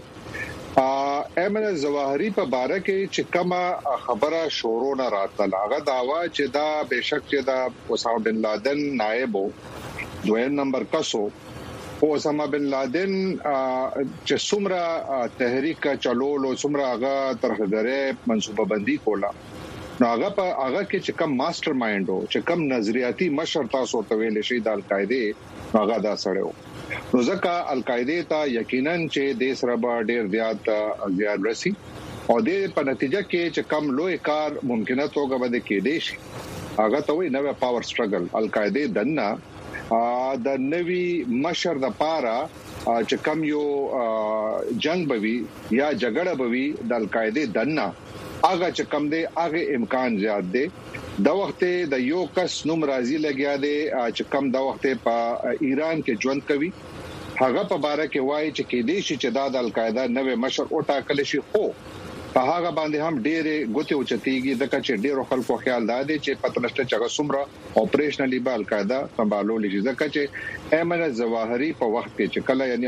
[SPEAKER 6] ایمن الظواهری په باره کې چې کومه خبره شورو نه راتله هغه داوا چې دا بهشک چې دا اسامه بن لادن نائب دویم نمبر کسو او اسامه بن لادن چې څومره تحریک چلول او څومره هغه ترخدره منصوبه بندي کوله نو هغه کې چې کوم ماستر مایند او چې کوم نظریاتي مشر تاسو ته ویل شي د القاعده هغه دا سره نو ځکه القاعده ته یقینا چې د سره ډېر زیات رسی او د په نتیجه کې چې کم لوی کار ممکنه توګه بده کې دي شي هغه ته وي نوې پاور سټرګل القاعده دنه د نوې مشر د پاره چې کم یو جنگ بوي یا جګړه بوي د القاعده دنه هغه چې کم دی هغه امکان زیات دی د وخت د یو کس نوم راضي لګیا دی چې کم د وخت په ایران کې ژوند کوي هغه په باره کې وایي چې کې دي چې د القاعده نوې مشر او ټاکل شي خو په هغه باندې هم ډېرې ګوتې اوچتيږي د کچې ډېرو خلکو خیال دی چې پتنشته چې سمره اپریشنلی به القاعده سمبالول شي ځکه چې ایمن الظواهری په وخت کې چې کله یعنی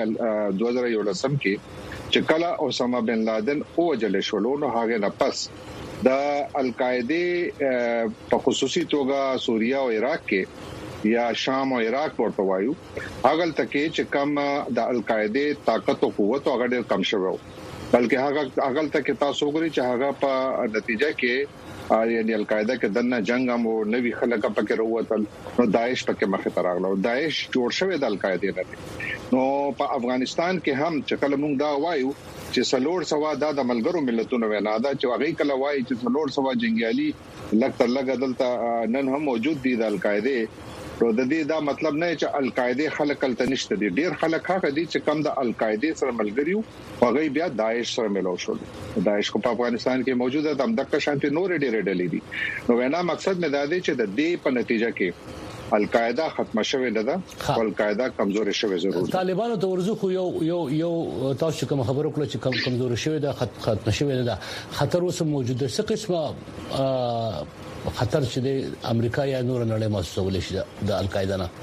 [SPEAKER 6] 2011 کې چې کله اسامه بن لادن او جل شولونو هغه نه پس د القاعده په خصوصي توګه سوریه او عراق کې یا شام او عراق ورته وایو هغه تکي چې کم د القاعده طاقت او قوت هغه ډېر کم شوی بلکې هغه تکي تاسو وګورئ چې هغه په نتیجه کې یعنی القاعده کې دنه جنگ هم او نوی خلک پکې وروتل نو داعش پکې مخه تراغله داعش جوړ شوی د القاعده نه نو په افغانستان کې هم چې کله موږ دا وایو چې سلور سوا د ملګرو ملتونو وینا دا چې هغه کله وایي چې سلور سوا جنگیالي لګ دلته نن هم موجود دي د القاعده نو د دې دا مطلب نه چې القاعده خلک تل نشته دي ډیر خلک هغه دي چې کم د القاعده سره ملګریو هغه بیا داعش سره ملو شول داعش کو په افغانستان کې موجوده د دغه شانتي نور ډیر ډلې دي نو وینا مقصد مې دا دی چې د دې په نتیجه کې القاعده ختم شوه نه ده او القاعده کمزور شوه ضرور
[SPEAKER 2] طالبانو ته ورزخ یو تاسو کوم خبرو کړل چې کمزور شوه ده ختم شوه نه ده خطر اوس موجود ده څه قسمه خطر چې د امریکا یا نور نړۍ مسؤل شي د القاعده نه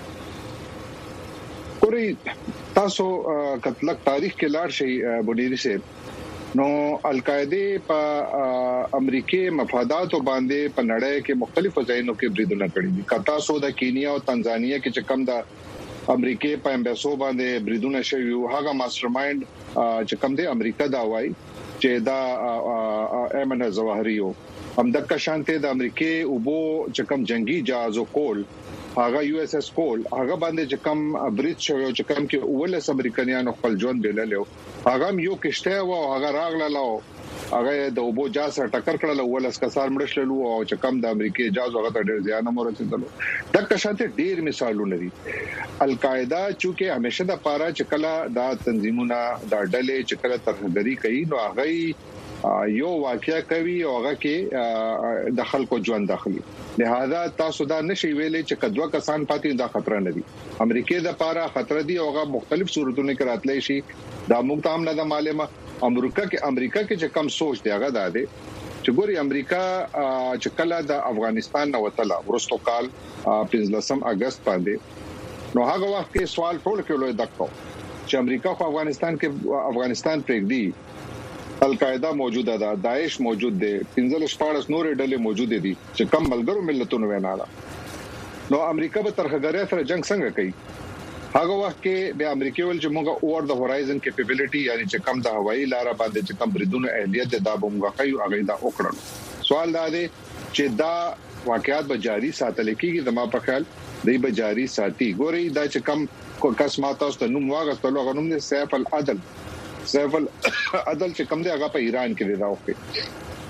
[SPEAKER 6] پوری تاسو کتلک تاریخ کې لاړ شي بنيري سي نو القاعده په امریکای مفادات باندې په نړۍ کې مختلفو ځایونو کې بریدونه کړي دي کتا سو د کینیا او تنزانیا کې چې کم د امریکای په امباسو باندې بریدونه شوی هغه ماستر مایند چې کم دی امریکا دا وایي چې دا ایمن الظواهری هم د کشانته د امریکای او بو چې کم جنگي جهاز او کول هغه یو اس اس کول هغه باندې چې کم بریټ شوی چې کم کې اولس امریکایانو خپل ژوند بللو هغه یو کشته او هغه راغله هغه د اوبو جاز سره ټکر کړل اولس کسار مړشلو او چې کم د امریکای جاز هغه ته ډیر زیان مرسته د کشانته ډیر مثالونه دي القاعده چې همیشه د پاره چې کله د تنظیمونه د ډلې چې کله ترهګری کوي نو هغه یو واقعیا کوي او هغه کې د خلکو ژوند داخلي لہذا تاسو دا نشي ویلې چې کدوه کسان پاتې دا خطر نه دي امریکای د پاره خطر دي او هغه مختلف صورتونو کې راتلی شي دا موږ ته هم نه د معلومه امریکا کې چې کم سوچ دی هغه دا دی چې ګوري امریکا چې کله د افغانستان نو وتله ورستو کال 15 اگست باندې نو هغه وخت کې سوال ټول کې لوي دکو چې امریکا خو افغانستان پرېږدي القاعده موجوده ده داعش موجود دي 15 نور ډلې موجوده دي چې کم ملګرو ملتونو ویناله نو امریکا به ترخګری سره جنگ څنګه کوي هغه وخت کې به امریکا ول چې موږ اوور د هورایزن کیپیبিলিټي یعنی چې کم د هوایي لار باندې چې کم بریدونه اهلیت د موږ کوي هغه دا وکړل سوال دا دی چې دا واقعیت به جاری ساتل کېږي د ما په خیال دی به جاری ساتي ګوري دا چې کم کس ماته ست نو واغستلو غنوم دي سیف العدل چې کوم دی هغه په ایران کې دی راوخی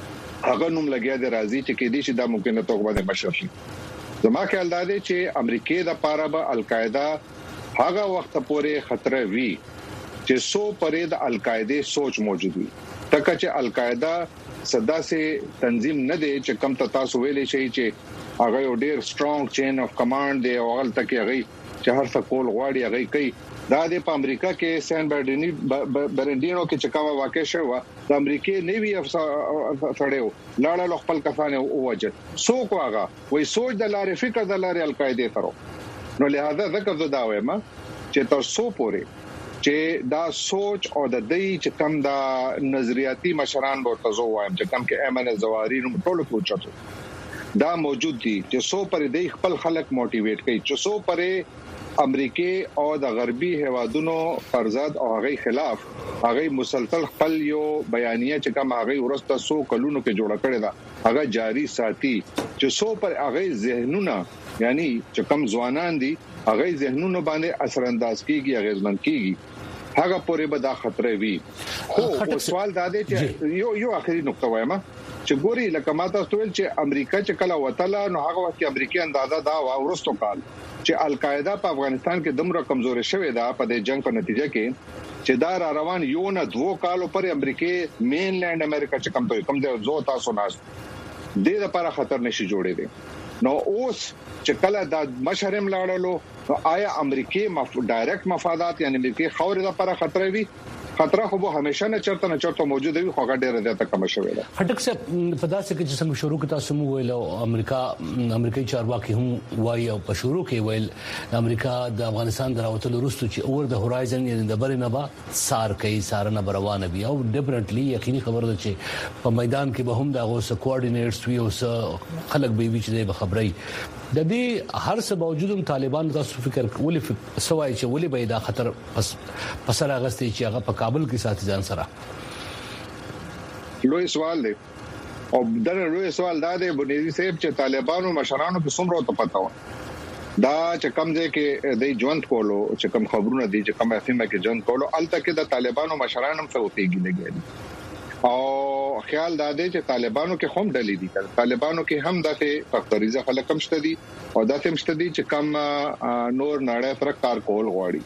[SPEAKER 6] هغه نوم لګیا دی راځي چې کې دې شي دا ممکنه توګه باندې مشر شي. زما خیال دا دی چې امریکای د پاره به القاعده هغه وخت پورې خطر وي چې سو پرې د القاعده سوچ موجود وي. تکه چې القاعده صدا سي تنظیم نه دی چې کم تاسو ویلې شي چې هغه یو ډیر سترونګ چین اف کمانډ دی او هغه تکي هغه چې هر څه کول غواړي هغه کوي. دا د امریکا کې سان برنډینو کې چې کومه واقع شوه د امریکای نیوی افسرو لاړه خپل کسانه اوجه سو کو هغه وای سوچ د لارې فکر د لارې القاعده ترو نو لہذا ذکر زدا وایم چې تاسو پورې چې دا سوچ او د دې چې کم دا نظریاتي مشران ورته زو وایم چې کم کې ایمن زواری نو ټول پوښتنه دا موجود دي چې سو پر دې خپل خلک موټیویټ کوي چې سو پرې امریکای او د غربي هوادونو فرضات او هغه خلاف هغه مسلسل خپل یو بیانیه چې کوم هغه ورسته سو کلونو کې جوړ کړی دا هغه جاری ساتي چې سو پر هغه ذهنونه یعنی چې کوم ځوانان دي هغه ذهنونه باندې اثر انداز کیږي غیرمن کیږي هغه پورې به دا خطر وي. خو سوال دا دی چې یو اخري نقطه وایم چې ګوري لکه ماته ستول چې امریکا چې کله وتله نو هغه وخت امریکای اندازه دا ورستو کال چې القاعده په افغانستان کې دمره کمزوري شوې ده په دې جنگ په نتیجه کې چې دا روان یو نه 2 کالو پر امریکای مین لینډ امریکا چې کم ته زو تاسو ناس دې لپاره خطر نشي جوړې دي. نو اوس چې کله د مشرم لاړلو آیا امریکای ډایرکټ مفادات یعنی امریکای خوري لپاره خطر وي خطر خو به همیشه نه چرته موجود وي خو ډېر زیاته کم شوی ده.
[SPEAKER 2] هټک څه په داسې کې چې څنګه شروع کې تاسو مو ویل امریکای چارواکي هم وایي او په شروع کې ویل امریکا د افغانستان دراوتلو وروسته چې اور د هورایزن یعنی د برینه با سار کوي سارنه روانه بي او ډیفرنټلی یقیني خبره ده چې په میدان کې به هم د غوسه کوارډینیټس وي او خلک به وي چې به خبري د دې هر څه باوجود طالبان تاسو فکر ولې سوای چې ولې به دا خطر پسر اغستې چې هغه په کابل کې ساتي ځان سره
[SPEAKER 6] لوی سوال دی او دا لوی سوال دا دی بنيادي صاحب چې طالبانو مشرانو په څومره ته پتا و دا چې کوم ځای کې د ژوند کولو چې کوم خبرونه دي چې کوم افیمه کې ژوند کولو الته کې د طالبانو مشرانو هم څه وتیږي لګي او خیال دا دی چې طالبانو کې هم ډلې دي طالبانو کې هم دغه فقریزه خلک هم شته دي او دغه هم شته دي چې کم نور نړۍ سره کار کول غواړي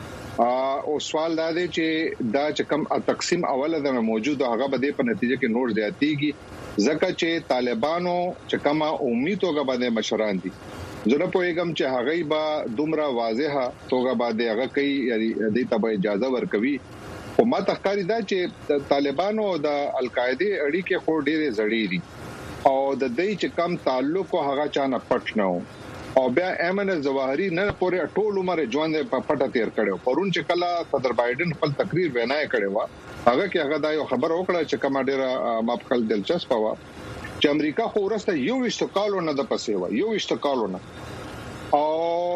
[SPEAKER 6] او سوال دا دی چې دا چې کم تقسیم اوله د موجود هغه بده په نتیجه کې نور زیاتیږي ځکه چې طالبانو چې کم امید توګه باندې مشران دي زه په یګم چې هغه به دومره واضحه توګه باندې هغه کوي یعنی د ته اجازه ورکوي او ما تخکاری دا چې طالبانو او د القاعده اړیکې خو ډېرې زړې دي او د دې چې کم تعلق هغه چانه پټ نه او بیا ایمن زواهری نه پورې ټول عمر ژوند په پټه تیر کړو پرون چې کله صدر بایدن خپل تقریر وینای کړو هغه کې هغه دا یو خبر وکړه چې کوم ډېر ماپخل دلچسپ و چې امریکا خو ورسته یو وشتکالو نه د پسې و یو وشتکالو نه او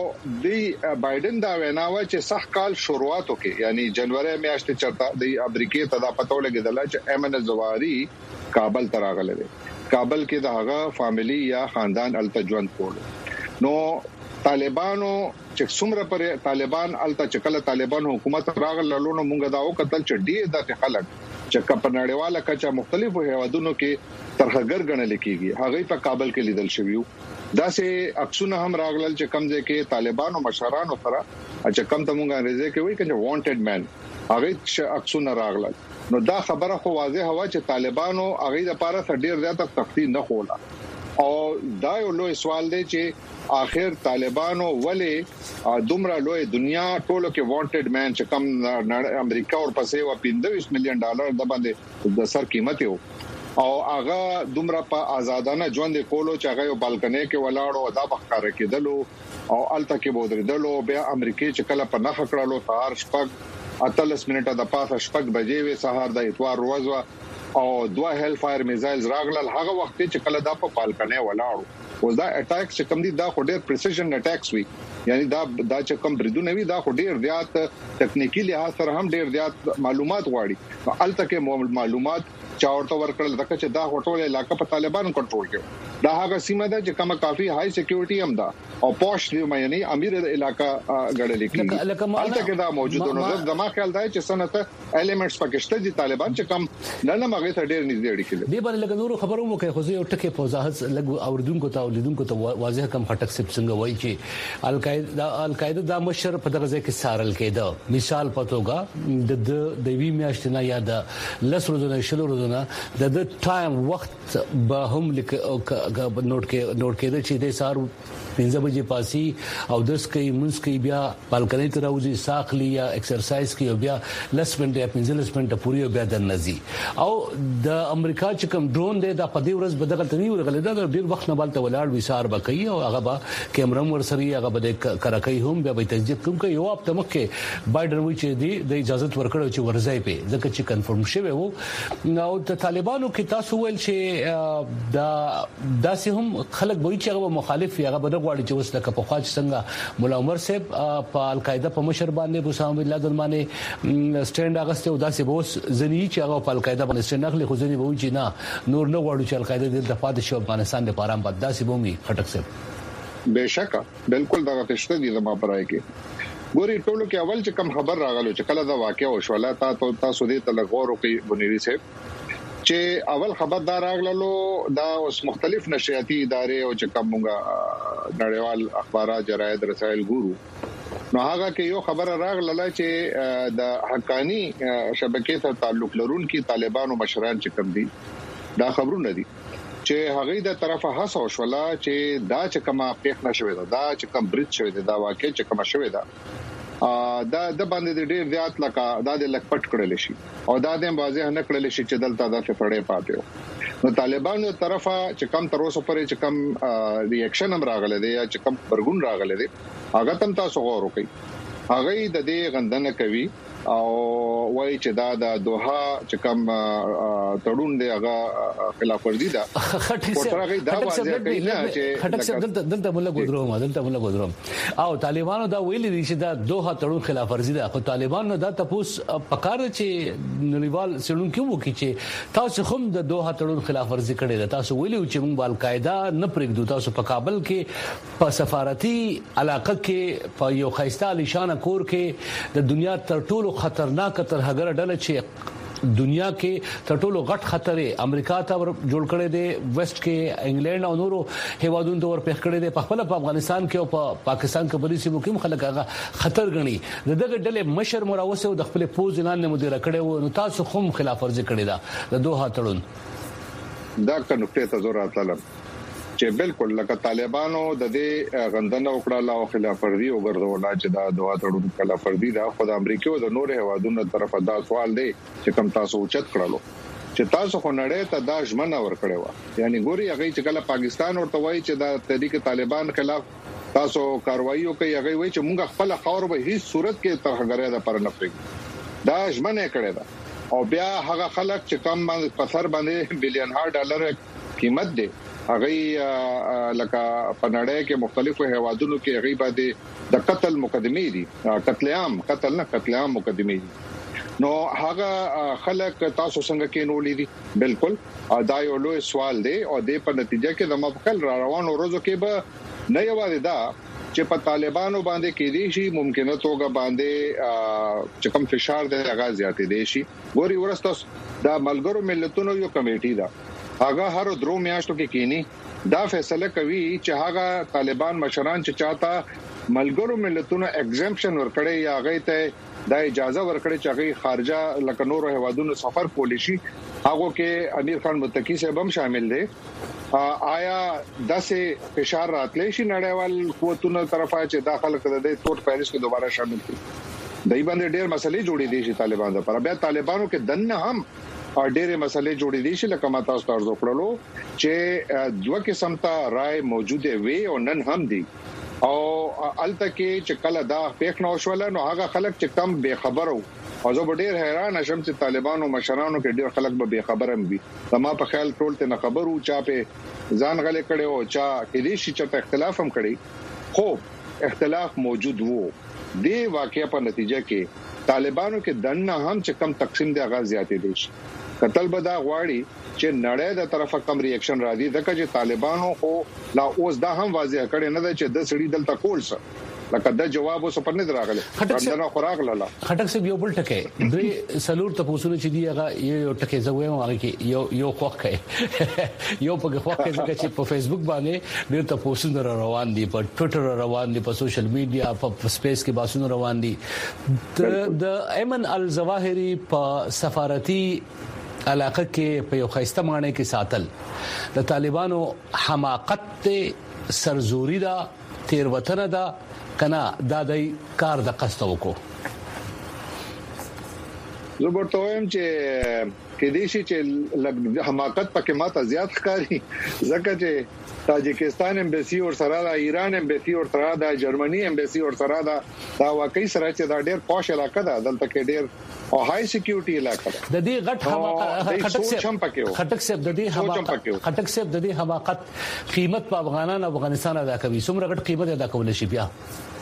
[SPEAKER 6] دی بایدن دا ویناوه چې صح کال شروعاتو کې یعنی جنوري میاشتې چرته د امریکای ته دا پته ولګیدل چې ایمن زواری کابل ته راغله دي کابل کې د هغه فاميلي یا خاندان التجوان کول نو طالبانو چې څومره پر طالبان الته چکل طالبان حکومت راغله لونو مونږ دا وکتل چې ډیر د خلک چې کپنړیواله کچا مختلفو هیوادونو کې ترخګر غنل کیږي هغه په کابل کې لیدل شویو دا سه عکسونه هم راغلل چې کم ځای کې طالبانو مشرانو سره چې کم ته مونږ انګریزي کې وایي چې وانټډ مین هغه عکسونه راغلل نو دا خبره خو واضح هوا چې طالبانو هغه د پاره ډیر زیاته تخطی نه خوله او دا یو لوی سوال دی چې اخر طالبانو ولې دومره لوی دنیا ټولو کې وانټډ مین چې کم امریکا اور پسې و $25 مليون د باندې د سر قیمت یو او هغه دومره په آزادانه ژوند کولو چې هغه بالکنې کې ولاړو دا بخاره کېدلو او الته کې بودریدلو بیا امریکای چې کله په نخ کړلو سهار شپږ 38 منټه د پاسه شپږ بجې وې سهار د اتوار ورځ او دوه هیل فایر میزایلز راغلل هغه وخت چې کله دا په بالکنې ولاړو اوس دا اٹیک چې کوم دي دا خو ډېر پریسیژن اٹیکس وي یعنی دا چې کوم بریدونه وي دا خو ډېر زیات ټکنیکی لحاظ سره هم ډېر زیات معلومات غواړي الته کې معلومات چا ورته ورکړل دغه چې دا هوټل علاقہ په طالبانو کنټرول کې دا هغه سیمه ده چې کومه کافي هاي سکیورټي هم ده او پوش دی مې نه امیر علاقہ غړل کې البته کې دا موجوده نو زما خیال دی چې سنته الیمنټس پکشته دي طالبان چې کم نه مغه ته ډېر نږدې اړیکې دي
[SPEAKER 2] به باندې لګ نور خبرو مو کې خو یو ټکي په وضاحت لګ اوردونکو ته اولیدونکو ته واضح کم خټک سپ څنګه وایي چې القاعده دا مشر په دغه ځای کې سارل کېده مثال پتوګه د وی میاشتنه یا د لسرودونه شلورودونه د ټایم وخت به هم نوٹ کېده چې د سار 15 بجې پاسي او 10 کې منځ کې بیا بالکني ته راوځي ساخلی یا ایکسرسایز کې بیا لس منټه یا 15 منټه پوری بیا د نزي او د امریکا چې کوم ډرون دی د پدې ورځ بدغه تنی ورغله دا ډیر وخت نه بالته ولاړ وسار بکې او هغه به کیمرا ورسري هغه به کرکې هم بیا به تجدید کوم کې یو هفته مخکې بایدن وی چې د اجازه ورکړو چې ورځي په ځکه چې کنفرم شوی وو نو د طالبانو کې تاسو ویل چې دا داسې هم خلک وایي چې هغه مخالف هغه به غواړي چې وسله په خواج څنګه مولا عمر صاحب په القاعده په مشر باندې بوسام بن لادن باندې سټینډ اغسته او داسې بوس زنی چې هغه په القاعده باندې سټینډ اخلي خو ځنی وایي چې نه نور نه غواړي چې القاعده د پاد شو افغانستان لپاره هم داسې بومي خټک صاحب
[SPEAKER 6] بهشکه بالکل دا تشته دي زما پرای کې ګوري ټولو کې اول چې کم خبر راغلو چې کله دا واقع وشوله تاسو دې تلغور کوي بنيري صاحب چې اول خبردار راغلو دا اوس مختلف نشریاتي ادارې او چې کومه نړیوال اخبارات جراید رسائل ګورو نو هغه کې یو خبر راغله چې د حقانی شبکې ته تعلق لرونکي طالبانو مشران چې کوم دي دا خبرونه دي چې هغه د طرفه هڅه وشوله چې دا چې کومه پیښ نشوي دا چې کوم برید شوی دا واقع چې کومه شوی دا د باندې ډېر زیات لکه دا د لکپټ کړل شي او دا د واضح نه کړل شي چې دلته دا څه فړې پاتې نو طالبانو طرفه چې کم تر اوسه پورې چې کم ریاکشن هم راغله دي یا چې کم برګون راغله دي هغه تم تاسو غوړ وکړي هغه د دې غندنه کوي او وایي چې دا د دوحه چې کوم تړون دی هغه خلاف ورزي ده
[SPEAKER 2] خټک دلته مولا ګودروم او طالبانو دا ویلي دي چې دا دوحه تړون خلاف ورزي ده خو طالبانو دا تاسو پکاره چې نړیوال سړونکو مو کې چې تاسو هم د دوحه تړون خلاف ورزي کړی ده تاسو ویلي چې موږ القاعده نه پرېږدو تاسو په کابل کې په سفارتي علاقه کې په یو خیسته نشانه کور کې د دنیا تر ټولو خطرناک تر هغه ډله چې دنیا کې تر ټولو غټ خطر امریکا ته جوړ کړي دي ویسٹ کې انګلند او نورو هیوادونو ته ورپېخ کړي دي په خپل په افغانستان کې او په پاکستان کې بری سیمو کې خلک هغه خطر غني دغه ډلې مشر مراوسه او د خپل پوز اعلان نه مدیره کړي نو تاسو هم خلاف ورزي کړی دا د دوه تړون
[SPEAKER 6] دا کنوکته ته ضرورت لرم چې بالکل لکه طالبانو د دې غندنه وکړه او خلاف ورزي وګرځول چې دا دوه تړون خلاف ورزي دا خو د امریکا او د نور هیوادونو طرفه دا سوال دی چې کوم تاسو اوچت کړلو چې تاسو خو نړۍ ته دا ژمنه ورکړې و یعنی ګوري هغه چې کله پاکستان ورته وایي چې دا تحریک طالبان خلاف تاسو کاروایی کوي هغه وایي چې موږ خپل خاور به هیڅ صورت کې ترغره ده پر نه پرې دا ژمنه کړې ده او بیا هغه خلک چې کم باندې پثر باندې بلین ډالر قیمت دی هغه لکه په نړۍ کې مختلفو هیوادونو کې هغه باندې د قتل مقدمه دي قتل عام مقدمه دي نو هغه خلک تاسو څنګه کې نولې دي بالکل دا یو لوی سوال دی او د په نتیجه کې د مفکل روانو ورځو کې به نه یوازې دا چې په طالبانو باندې کې دي شي ممکنه توګه باندې چې کوم فشار دی هغه زیاتې دي شي ګوري ورسته دا ملګرو ملتونو یو کمیټي ده هغه هر درو میاشتو کې کینی دا فیصله کوي چې هغه طالبان مشران چې چاته ملګرو ملتونو ایگزمپشن ورکړي یا هغه ته دا اجازه ورکړي چې هغه خارجه لکه نور هیوادونو سفر کولی شي هغه کې امیر خان متقی صاحب هم شامل دي آیا داسې فشار راتلی شي نړیوال قوتونو طرفه چې داخله کړي د تور پیرس کې دوباره شامل دي دای باندې ډېر مسلې جوړې دي چې طالبان لپاره بیا طالبانو کې دنه هم ډېرې مسلې جوړې دي چې لکه ما تاسو ته ارزو کړلو چې دوه قسم ته رائے موجوده وي او نن هم دي او الته کې چې کله دا پیښ نو شول نو هغه خلک چې کم بے خبرو او زه ډېر حیران شم چې طالبانو مشرانو کې ډېر خلک به بے خبر هم دي ما په خیال ټول ته نه خبرو چا په ځان غلې کړي او چا کې دې شي چې اختلاف هم کړي خو اختلاف موجود وو دی واقعیا په نتیجه کې طالبانو کې دنه هم چې کم تقسیم دی آغاز زیاتې دي قتل بدا غواړي چې نړۍ د طرفه کم ریاکشن راځي ځکه چې طالبانو خو لا اوس دا هم واضح کړي نه چې د سړي دلته کول څه لکه دا جواب اوس په نه دراغله دا خوراک لاله
[SPEAKER 2] خټک سه یو بل ټکه دوی سلور ته پوسونه چې دی هغه یو ټکه زوی هغه کې یو خوخ کوي یو په خوخ کې چې په فیسبوک باندې ډیر ته پوسونه روان دي په ټوئیټر روان دي په سوشل میډیا په سپیس کې باسونه روان دي د ایمن الظواهری په سفارتي علاقه کې په یو خیسته مانه کې ساتل د طالبانو حماقت سرزوري دا تیروتنه دا کنا دا دای کار د قصد وکړو
[SPEAKER 6] زه ورته وایم چې کدي شي چې حماقت پکې ماته زیات ښکاري ځکه چې تاجکستان امبیسي اور سره دا ایران امبیسي اور سره دا جرمني امبیسي اور سره دا واقعي سره چې دا ډېر پوش علاقه ده دلته کې ډېر او هاي سکیورټي علاقه ده
[SPEAKER 2] د دې غټ حماقت خټک صاحب د دې حماقت قیمت په افغانستان ادا کوي څومره غټ قیمت ادا کول شي بیا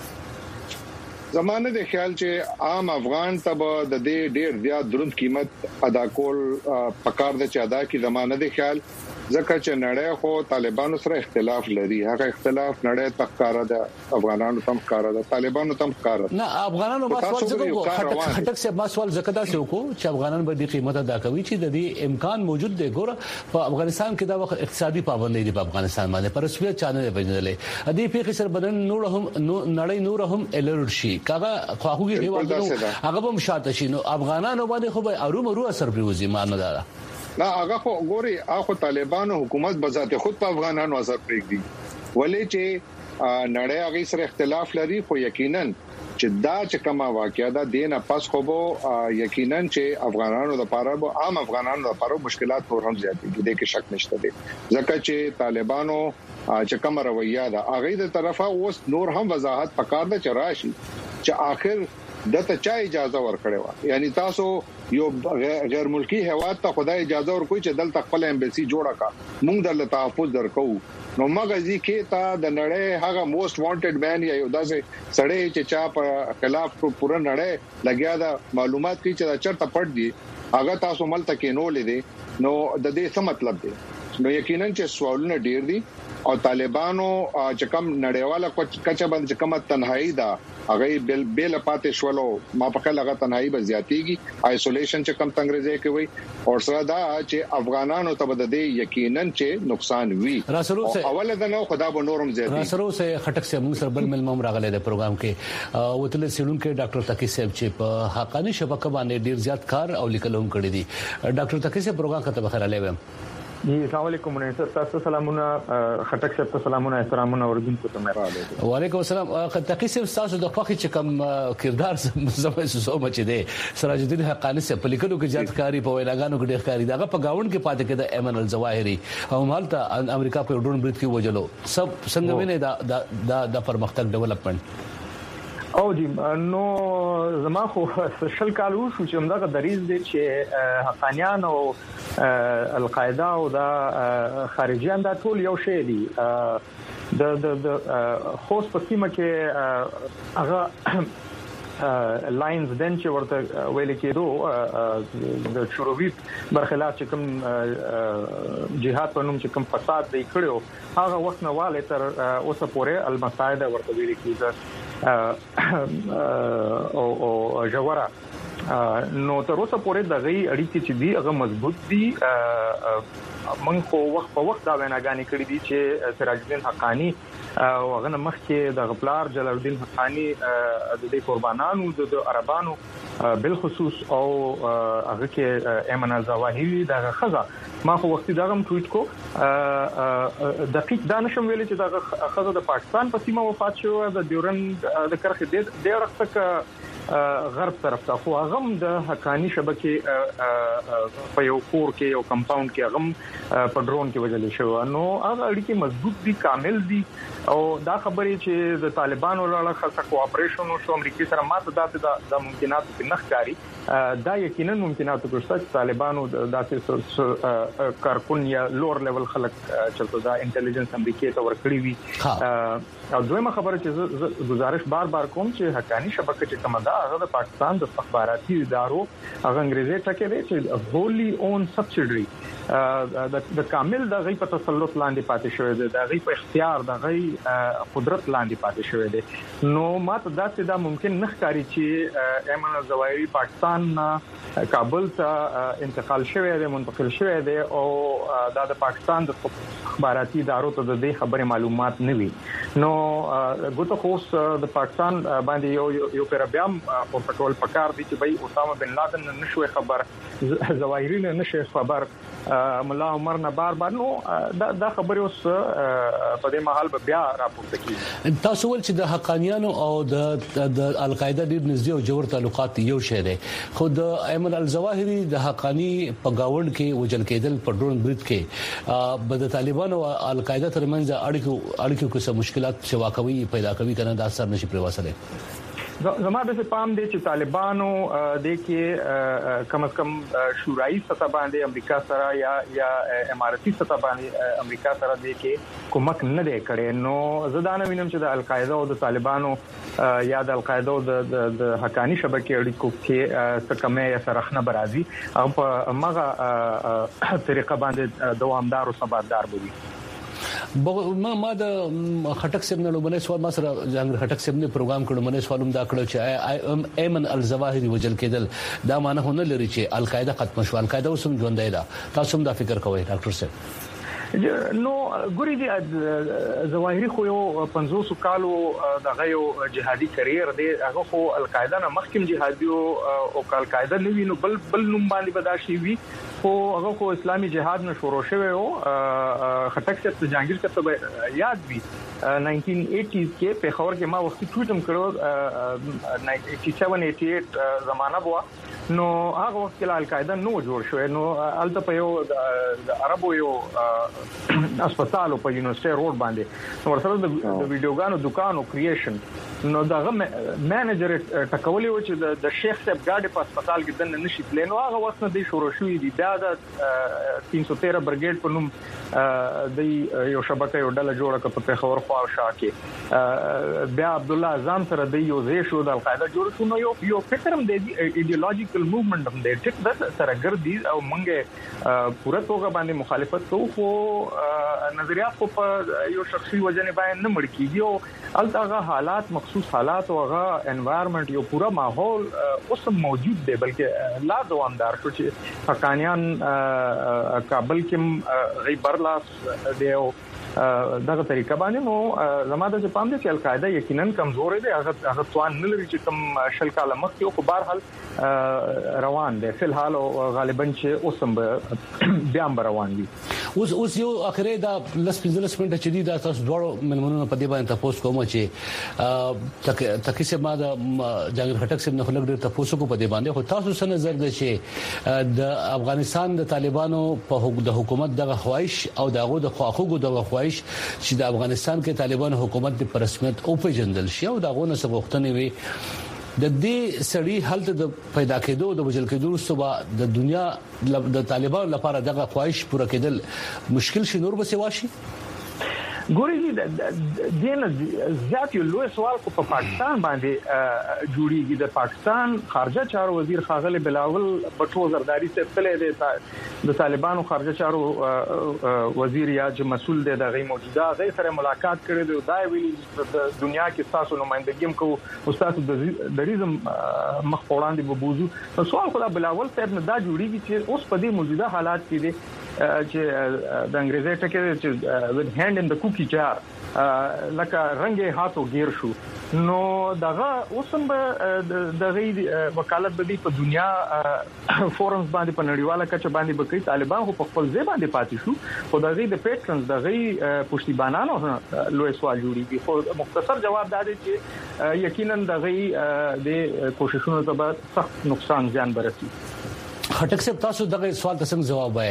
[SPEAKER 6] زمانه د خیال چې عام افغان تب د دې ډېر زیات دروند قیمت ادا کول پکار د چا ادا کی زمانه د خیال ځکه چې نړۍ خو طالبانو سره اختلاف لري هغه اختلاف نړۍ تخکاره ده افغانانو تم ښکارا ده طالبانو تم ښکارا ده
[SPEAKER 2] نه افغانانو ما سوال ځکه خټک صاحب ما سوال ځکه دا شو کو چې افغانان به د قیمت ادا کوي چې د دې امکان موجود دی ګوره په افغانستان کې دا وخت اقتصادي پابندۍ دي په افغانستان باندې پر رسمیت چانه بجنلې ادي په خسر بدن نور هم نړۍ نور هم الرټ شي کاغه خواخوږي هیوادونو هغه به مشاته شي نو افغانانو باندې خو به ارومرو اثر پریوزي مانو دا
[SPEAKER 6] لا هغه خو ګوري هغه طالبانو حکومت بذات خود په افغانانو اثر پرېږدي ولې چې نړۍ هغه سره اختلاف لري خو یقینا چې دا چې کومه واقعیا ده دینه پس خو به یقینا چې افغانانو لپاره به عام افغانانو لپاره مشکلات نور هم زیات دي د کې شک نشته دي ځکه چې طالبانو چې کومه رویه ده هغه د طرفه اوس نور هم وضاحت پکار ده چې راشي چې آخر دته چا اجازه ورکړې و یعنی تاسو یو غیر ملکی هواد ته خدای اجازه ورکوي چې دلته خپل امبیسي جوړه کا مونږ د تحفظ درکو نو مګزي کې تا د نړۍ هغه موست وانټډ مین یا یو داسې سړی چې چا په خلاف پوره نړۍ لګیا دا معلومات کی چې دا چرته پټ دي هغه تاسو ملته کې نو لیدي نو د دې څه مطلب دی نو یقینا چې سوالونه ډیر دي او طالبانو چې کوم نړیواله کچه باندې کومه تنهایی ده هغه بل پاتې شولو ما په کله هغه تنهایی به زیاتېږي آیسولیشن چې کوم څنګه کوي او سره دا چې افغانانو ته بده یقینا چې نقصان وي اوله د نو خدا به نورم زیاتې
[SPEAKER 2] راسرو سه خټک سه موږ سره بل ملمم راغله د پروګرام کې وتل سیلون کې ډاکټر تقی صاحب چې په حقاني شبکه باندې ډیر زیات کار او لیکل هم کړی دي ډاکټر تقی صاحب پروګرام کته بخیر علیه
[SPEAKER 7] جی السلام علیکم منصور تاسو سلامونه خټک صاحب ته سلامونه احترامونه اوردونکو ته مې را لېږه
[SPEAKER 2] وعلیکم السلام تقی صاحب تاسو د خوخي چې کوم کردار زموږ سو مچ دی سراج الدین حقانی صاحب په لیکلو کې زیات کاری په ویلاګانو کې ډېر کاری دغه په گاوند کې پاتې کېده ایمن الظواهری او مالته امریکا په ډرون برید کې وجلو سب څنګه ویني دا پرمختګ ډیولپمنٹ
[SPEAKER 7] او جی نو زما خو سوشل کالو شو چې همدغه دریز دي چې حقانیان او القاعده او د خارجيان دا ټول یو شی دي د خوش په سیمه کې هغه لاینز دن چې ورته ویل کېدو د شوروي برخلاف چې کوم جهاد په نوم چې کوم فساد دی کړو هغه وخت نه والي تر اوسه پورې المساعده ورته ویل کېده او جوړه نو تر اوسه پورې د غي اړیکې چې دی هغه مضبوط دي من خو وخت په وخت دا ویناګانی کړې دي چې سراج الدین حقانی او هغه مخکې د غپلار جلال الدین حقانی د دې قربانانو د عربانو بالخصوص او هغه کې ایمن الظواهری دغه خزه ما خو وختي دغه ټویټ کو دقیق دانشم ویل چې دغه خزه د پاکستان په سیمه وفات شو د ډیورند د کرخه د رخصت غرب طرف ته خو هغه د حقانی شبکه په یو کور کې یو کمپاوند کې هغه په ډرون کې وجل شو نو هغه اړیکې مضبوط دي کامل دي او دا خبرې چې د طالبانو لپاره خاصه کوآپریشن او امریکای سره ماته د ممکنات په نخکاری دا یقینا ممکنات کوشته چې طالبانو داسې کارکون یا لوړ لیول خلک چلته دا انټيليجنس امریکای ته ورکړي وي او دویمه خبره چې گزارش بار کوم چې حقانی شبکه چې کومه ده هغه د پاکستان د استخباراتي ادارو هغه انګریزي ټکی دی چې wholly owned subsidiary د کامل د غي په تسلط لاندې پاتې شوی دی د غي په اختیار د غي قدرت لاندې پاتې شوی دی نو ماته دا ممکن نه ښکاري چې ایمن الزواهری پاکستان کابل ته انتقال شوی دی منتقل شوی دی او د پاکستان د استخباراتي ادارو ته د دې خبره معلومات نه وي نو ګوتو خوس د پاکستان باندې یو پیرابیام په پټول پکار دي چې بای اسامه بن لادن نشوي خبر زواهری نه نشي خبر مولا عمر نه بار نو دا خبره اوس په دې محل به بیا راپورته کیږي
[SPEAKER 2] تاسو ول چې د حقانيانو او د القاعده ډیر نږدې او جوړ تعلقات یو شی دي خود ایمن الزواهری د حقانی په گاوند کې وجل کېدل په ډرون برید کې بد طالبان او القاعده ترمنځ اړیکو کې څه مشکلات چې واقعي پیدا کوي کنه دا اثر نشي پرې وسله
[SPEAKER 7] زموږ د پام دي چې طالبانو د کې کم از کم شورای سطح باندې امریکا سره یا اماراتي سطح باندې امریکا سره د کې کومک نه دی کړي نو زدان وینم چې د القاعده او د طالبانو یا د القاعده او د حقانی شبکې اړیکو کې څه کمه یا سرخنه برازي او په مغه طریقه باندې دوامدار او ثباتدار وي
[SPEAKER 2] ما د خټک سیب نه لوبنه سوال ما سره جنګ خټک سیب نه پروګرام کړو منه سوالوم دا کړو چې ایمن الزواهری وجل کېدل دا معنی هونه لري چې القاعده ختم شو القاعده اوسم ژوندۍ ده تاسو هم دا فکر کوئ ډاکټر صاحب
[SPEAKER 7] نو ګوري دي زواهری خو یو 500 کالو د غيو جهادي کرییر دی هغه خو القاعده نه مخکم جهادي او القاعده نوی نو بل نوم باندې بداشي وی خو هغه خو اسلامي جهاد نه شروع شوی او خټک څخه جهانگیر څخه یاد وی 1980s کې په خبر کې ما وختي ټوټم کړو 87-88 زمانہ بوا نو هغه وخت کې القاعده نو جوړ شو نو الته په یو د عربو یو هسپتال په یونیورسيټي روډ باندې نو ورسره د ویډیوګانو دکانو کریشن نو دغه مانیجر ټکولې و چې د شیخ صاحب ګاډي په هسپتال کې دنه نشي تلنو هغه وخت نه دی شروع شوې دي بیا د 313 برګیډ په نوم د یو شبکه یو ډله جوړه کړه په خبر خو شاکه بیا عبد الله اعظم سره د یو ځای شو د القاعده جوړ شو نو یو فکرم د ایډیولوژیکل موومېنټ هم دی چې د سره ګرځي او مونږه پوره توګه باندې مخالفت کوو خو نظریات خو په یو شخصي وجنه باندې نه مړ کیږي او الته حالات مخصوص حالات او هغه انوایرنمنت یو پورا ماحول اوس موجود دی بلکې لا دوامدار شو چې حقانيان کابل کې غیبرلاس دی او دغه طریقه باندې نو زماده چې پام دي چې القاعده یقینا کمزور دی هغه توان نه لري چې کوم شل کاله مخکې او په بهر حال روان دي فل حال او غالبا چې اوسم بیا روان دي
[SPEAKER 2] اوس یو اخره دا لس 15 منټه چې دی دا تاسو دوړو منمنونه په دې باندې تاسو کوم چې تکي سه ما دا جنگ خټک سم نه خلک ډیر تاسو کو په دې باندې خو تاسو څه نظر ده چې د افغانستان د طالبانو په د حکومت دغه خواهش او دغه د خواخوګو دغه چې د افغانستان کې طالبان حکومت په رسمیت او پیژندل شي او دغه نه سبوختنه وي د دې سړي حالت د پیدا کېدو د وجل کېدو سبا د دنیا د طالبان لپاره دغه خواهش پوره کېدل مشکل شي نور به سواشي
[SPEAKER 7] ګوري دین زیات یو لوی سوال کو په پاکستان باندې جوړیږي د پاکستان خارجه چارو وزیر خاغل بلاول بټو زرداری سے تلې د طالبانو خارجه چارو وزیر یا چې مسول دی د غي موجوده غي سره ملاقات کړي دی دا ویلي د دنیا کې تاسو نمائندګیم کو استاد د ریزم مخ وړاندې بوزو سوال خو د بلاول صاحب نه دا جوړیږي چې اوس په دې موجوده حالات کې دي چې د انګریزي ټکي چې with hand in the cookie jar لکه رنگه هاتو گیر شو نو دغه اوسم د غي وکالت بدی په دنیا فورمز باندې په نړیواله کچه باندې بکې طالبان خو په خپل ځای باندې پاتې شو خو د غي د پیټرنز د غي پښتیبانانو لوی سوال جوړیږي خو مختصر جواب دا دی چې یقینا د غي د کوششونو ته به سخت نقصان ځان برسي
[SPEAKER 2] خټک صاحب تاسو دغه سوال ته څنګه جواب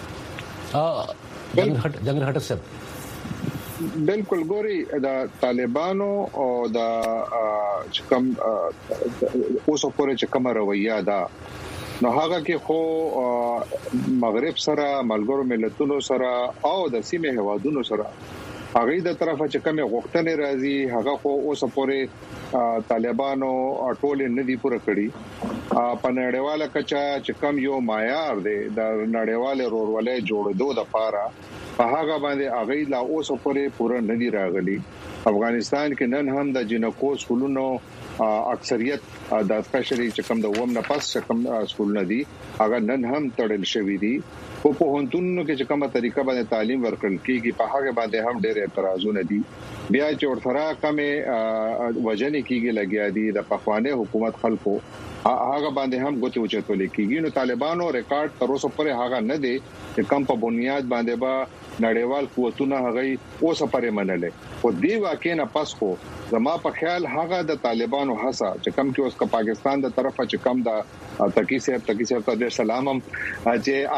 [SPEAKER 2] وایي جنګ خټک صاحب
[SPEAKER 6] بالکل ګوري د طالبانو او د چکم اوسو پورې چکم رویه ده نو هغه کې خو مغرب سره ملګرو ملتونو سره او د سیمه هوادونو سره هغه د طرفه چې کومه غوښتنې راځي هغه خو اوس پورې طالبانو ټول نه دی پوره کړی په نړیواله کچا چې کوم یو معیار دی د نړیواله رورولې جوړېدو د لپاره په هغه باندې هغه لا اوس پورې پوره نه دی راغلی افغانستان کې نن هم د جنکو سکولونو اکثریت د سپیشلی چې کوم د ووم نه پاس کوم سکول نه دي هغه نن هم تړل شوی دي په هنتونو کې چې کومه طریقه باندې تعلیم ورکړل کیږي په هغه باندې هم ډېر اعتراضونه دي بیا چې ورثرا کمه وجنې کیږي لګیا دي د پخوانه حکومت خلکو هغه باندې هم غوته اوچتول کیږي نو طالبانو ریکارډ تر اوسه پورې هغه نه دي چې کم په بنیاد باندې با نړیوال قوتونه هغه اوسه پورې منلې او دی واقع نه پس خو زما په خیال هغه د طالبانو هڅه چې کم کې اوس کا پاکستان د طرفه چې کم د تکی صاحب ته ډېر سلام هم چې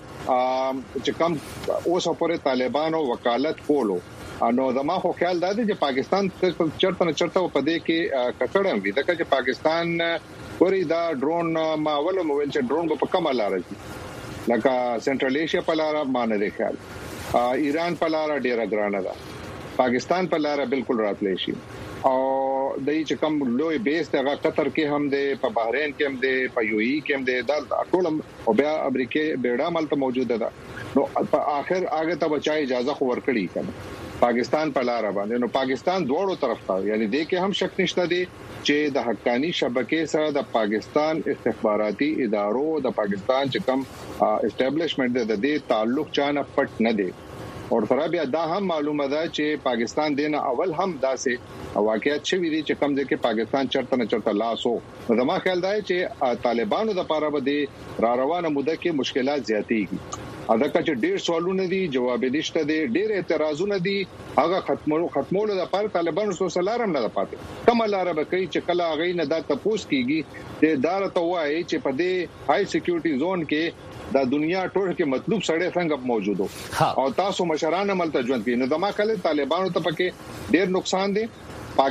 [SPEAKER 6] هغه چې کم اوسه پورې طالبانو وکالت کولو نو زما خو خیال دا دی چې پاکستان چرته په دې کې کڅړم وي دا چې پاکستان ورې دا ډرون ماول موبایل چې ډرون په کومه لار راځي لکه سنټرل ایشیا په لار باندې دی خیال ایران په لار ډیره ګرانه ده پاکستان په لار بالکل راتلې شي او دای چې کوم لوی بیس ته قطر کې هم دی په بحرین کې هم دی په یو ای کې هم دی دا ټول او بیا امریکا بیړه ملته موجوده ده نو په اخر هغه ته بچای اجازه خو ورکړي کنه پاکستان په لار باندې نو پاکستان دوړو طرف ته یعنی دې کې هم شک نشته دی چې د حقانی شبکې سره د پاکستان استخباراتي ادارو د پاکستان چې کوم اسټابلیشمنت د دې تعلق چانه پټ نه دی او سره بیا دا هم معلومه ده چې پاکستان دینه اول هم داسې واقعیت شوی دي چې کم ځکه پاکستان چرته لاسو زما خیال دی چې طالبانو د لپاره به را روانه موده کې مشکلات زیاتېږي اځکه چې ډېر سوالونه دي جواب نشته دي ډېر اعتراضونه دي هغه ختمولو د لپاره طالبانو سره لارم نه پاتې کوم لار به کوي چې کله هغه نه دا تپوس کیږي د ادارې ته وایي چې په دې هاي سکیورټي زون کې د دنیا ټول کې مطلوب سړی څنګه موجودو او تاسو مشران عمل ته ژوند کوي نو دما کله طالبانو ته پکې ډېر نقصان دي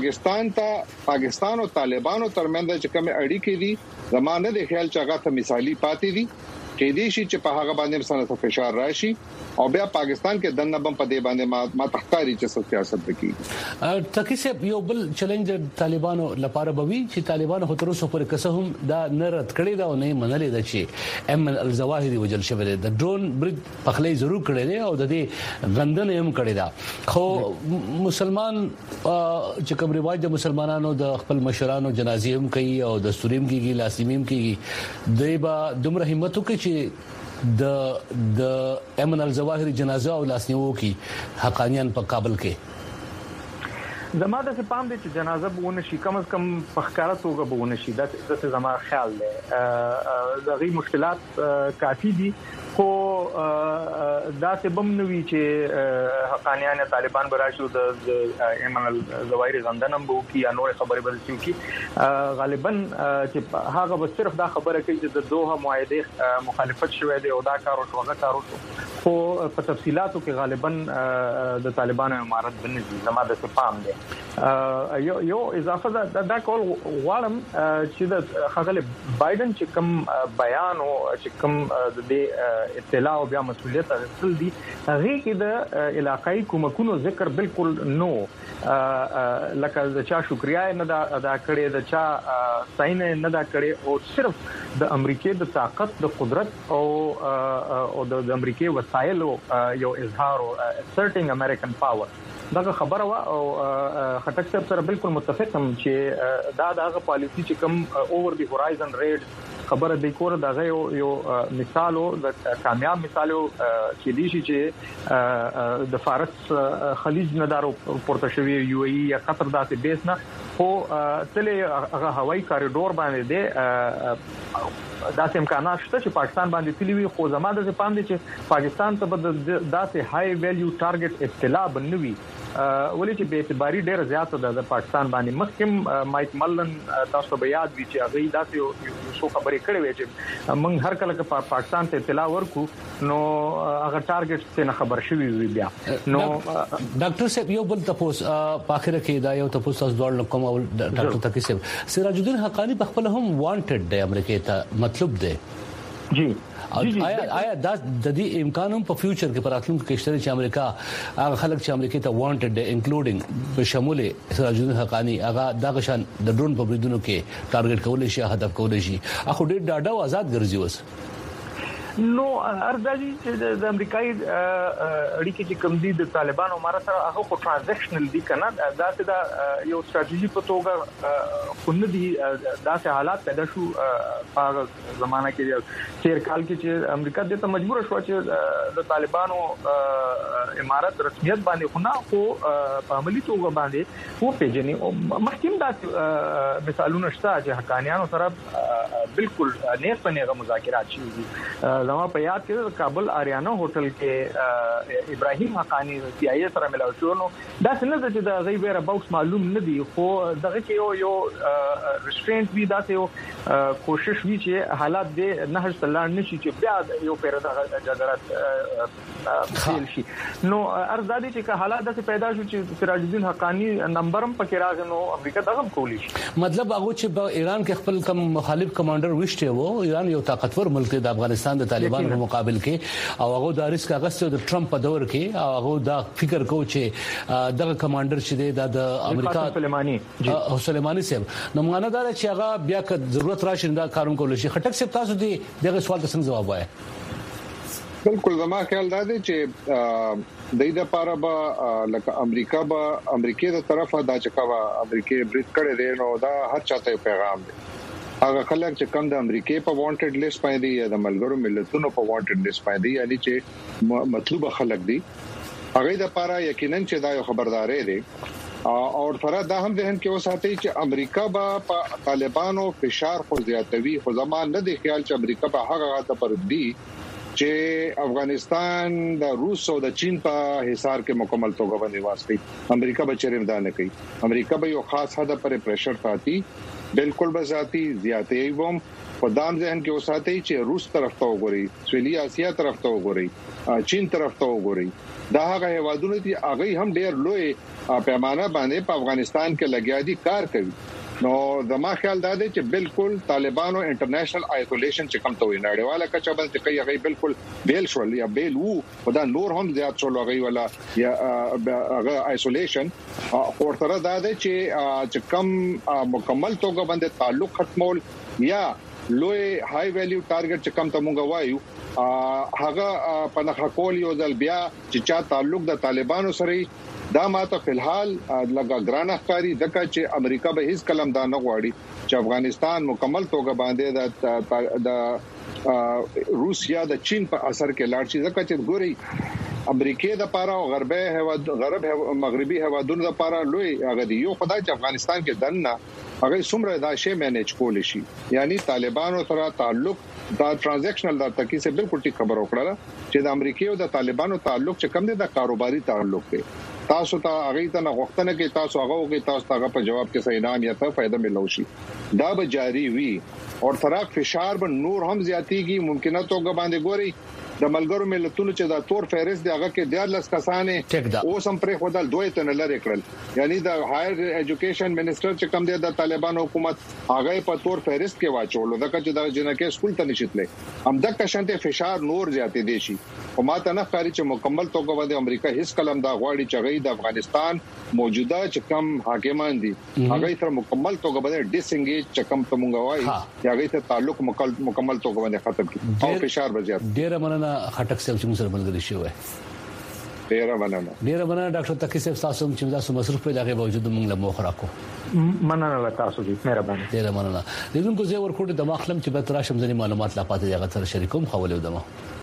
[SPEAKER 6] پاکستان او طالبانو ترمنځ چې کوم اړیکې دي زمانه د خیال چې هغه ته مثالی پاتې دي کې دي چې په هغه باندې سره فشار راشي او بیا پاکستان کې دنه بم په دې باندې ما تخکاری چې سیاست وکړي
[SPEAKER 2] تکي سه یو بل چیلنج طالبانو لپاره بوي چې طالبانو هترو سو پر کسهم دا نرد کړی دا نه منلې ده چې امن الظواهری وجل شوی د ډرون برج پخلې ضرور کړی دی او د دې غندنه هم کړی دا خو مسلمان چې کوم رواج د مسلمانانو د خپل مشرانو جنازې هم کوي او دستوریم کیږي لاسیمیم کیږي دایبا دومره همت وکړي د امن الظواهر جنازه او لاسنیو کی حقانیان په کابل کې
[SPEAKER 7] زماده څه پام دي چې جنازه بونه شي کم از کم په ښکارا توګه بونه شي دا څه زما خیال دی دغه مشکلات کافي دي خو دا څه بم نوي چې حقانیان طالبان براشو د امن الظواهر غندنم بو کی یا نور خبره بدل شي غالبا چې هغه به صرف دا خبره کوي چې د دوه معاهده مخالفت شوې دی او دا کار او هغه کار خو په تفصيلاتو کې غالبا د طالبانو امارت بنځي زماده څه پام دي یو اضافه دا کول غواړم چې د خغل بایدن چې کوم بیان او چې کوم د دې اطلاع او بیا مسؤلیت اخیستل دي هغه کې د علاقائی کومکونو ذکر بالکل نو لکه د چا شکریا نه ادا کړي د چا ساين نه ادا کړي او صرف د امریکای د طاقت د قدرت او د امریکای وسایل یو اظهار او asserting American power دا خبره وا او خټک صاحب سره بالکل متفقم چې دا دغه پالیسی چې کوم اوور دی هورایزن ریډ خبره د کور دغه یو مثالو د کامیاب مثالو چې دي چې د فارس خلیج نه دارو پورته شوی یو ای یا قطر داسې بیس نه خو تلې هغه هوایي کاریډور باندې دی داسې امکانات شته چې پاکستان باندې تلوي خو زماده څه پام دي چې پاکستان ته داسې های ویلیو ټارګټ اطلاع بنوي ولې چې به اعتباري ډېر زیات ده د پاکستان باندې مخکم مایک ملن تاسو به یاد وي چې هغه داسې یو خبرې کړې وي چې موږ هر کله کې پاکستان ته اطلاع ورکو نو هغه ټارګټ څخه خبر شوی وي بیا نو
[SPEAKER 2] ډاکټر صاحب یو بل تاسو په اخر کې دا یو تاسو ځوړل کوم ډاکټر تکي صاحب سراج الدین حقانی په خپل هم وانټډ دی امریکا ته مطلب دی
[SPEAKER 7] جی
[SPEAKER 2] آیا دا د دې امکان هم په فیوچر کې پراتلونکو کې شته چې امریکا هغه خلک چې امریکا ته وانټډ انکلوډینګ په شمول سراج الدین حقانی هغه د غشان د ډرون په بریدونو کې ټارګټ کول شي هدف کول شي اخو ډېر ډاډه او آزاد ګرځي وس
[SPEAKER 7] نو ارزادي چې د امریکایي اړیکې چې کوم دي د طالبانو ماره سره هغه خو ټرانزیکشنل دي کنه دا چې یو ستراتیژي په توګه خو دي داسې حالات پیدا شو په زمانہ کې تیر کال کې چې امریکا د ته مجبور شو چې د طالبانو امارت رسمیت باندې خو نه خو په عملی توګه باندې خو پیژني او مخکیم دا مثالونه شته چې حقانیانو سره بالکل نه پنهغه مذاکرات شوي زما په یاد کې کابل آریانا هوټل کې ابراهیم حقانی سی آی سره ملاو شو نو دا څنګه چې د غیبه باکس معلوم نه دی خو دغه کې یو ریسټرینټ وی دا یو کوشش وی چې حالات د نهج تلان نشي چې بیا یو پیردا جګړه فیل شي نو ارزادي چې حالات د پیدا شو چې سراج الدین حقانی نمبرم پکې راغی نو امریکا دغه کولی شي
[SPEAKER 2] مطلب هغه چې په ایران کې خپل کم مخالف کمانډر وشته وو ایران یو طاقتور ملک دی د افغانستان د طالبانو په مقابل کې او هغه د ریسک اغستو د ټرمپ په دور کې او هغه دا فکر کو چې دغه کمانډر چې دی د امریکا سلیمانی صاحب نو معنی دا چې هغه بیا که ضرورت راشي دا کارون کول شي خټک صاحب تاسو دې دغه سوال ته څنګه جواب وایي
[SPEAKER 6] بالکل زما خیال دا دی چې د دې لپاره به لکه امریکا د طرفه دا چې کا امریکا بریټ کړي دي نو دا هر چاته پیغام دی هغه خلک چې کم د امریکای په وانټډ لیست باندې دي یا د ملګرو ملتونو په وانټډ لیست باندې دي یعنی چې مطلوب خلک دي هغه د لپاره یقینا چې دا یو خبرداري دي او تر دا هم ذهن کې وساتي چې امریکا په طالبانو فشار خو زیاتوي خو زموږ نه دی خیال چې امریکا په هغه غاټه پر دی چې افغانستان د روس او د چین په حصار کې مکمل توګه باندې واسطي امریکا به چیرې مدانه کوي امریکا به یو خاص حد پر پریشر ساتي بالکل بذاتی زیاتې ووم خدام ذهن کې وساتي چې روس طرف ته وګوري سویلي اسیا طرف ته وګوري چین طرف ته وګوري دا هغه هیوادونه دي هغه هم ډېر لوی پیمانه باندې په افغانستان کې لګیا دي کار کوي نو زما خیال دا دی چې بالکل طالبانو انټرنیشنل آیسولیشن چې کوم ته وي نړیواله کچه باندې کوي هغه بالکل بیل شول یا بیل وو خدا نور هم زیات شول هغه ولا یا هغه آیسولیشن اورتره دا دی چې کم مکمل توګه باندې تعلق ختمول یا لوی های ویلیو ټارګټ چې کم ته مونږ وایو هغه په نخښ کول یو ځل بیا چې چا تعلق د طالبانو سره دا ماته فلحال لګا ګرانه ښکاری ځکه چې امریکا به هیڅ کلم دا نه غواړي چې افغانستان مکمل توګه باندې د روسیا د چین په اثر کې لاړ شي ځکه چې ګوري امریکای د پاره او غرب مغربي هوادونو د پاره لوی هغه دی یو خدای چې افغانستان کې دنه هغه څومره دا شی مینج کول شي یعنی طالبانو سره تعلق دا ټرانزیکشنل دا تکي سه بالکل ټیک خبر وکړه چې د امریکای او د طالبانو تعلق چې کم دي د کاروباري تعلق دی تاسو ته هغه ته غوښتنه کې تاسو هغه وګي تاسو ته په جواب کې صحیح انعام یا ته فائدہ ملو شي دا به جاری وي او تراک فشار به نور هم زیاتیږي ممکنه توګه باندې ګوري د ملګرو ملتونو چې دا تور فهرست دی هغه کې 14 کسانې او سم پرې خدل دوی ته نه لری کړل یعنی د هایر ایجوکیشن منسٹر چې کوم دی د طالبانو حکومت هغه په تور فهرست کې واچول ځکه چې د جنکه سکول ته نشیتلې هم د کشنته فشار نور زیاتې دي شي او ماته نه ښکاري چې مکمل توګه باندې امریکا هیڅ کلم دا غواړي چې غي د افغانستان موجوده چې کم حاکمان دي هغه تر مکمل توګه باندې ډیسنګیج چې کم تمونګ وای هغه ته تعلق مکمل توګه باندې ختم کړي او فشار بزیات
[SPEAKER 2] ډیر مننه خټک صاحب چې موږ سره ملګری شوی
[SPEAKER 6] ډیر مننه
[SPEAKER 2] ډاکټر تقی صاحب تاسو چې تاسو مصروف په دغه باوجود موږ له مخ راکو
[SPEAKER 7] مننه تاسو دې مهرباني
[SPEAKER 2] ډیر مننه دغه زه ورکوټ د مخلم چې به تر شم ځنی معلومات لا پاتې هغه سره شریکوم خولې ودمه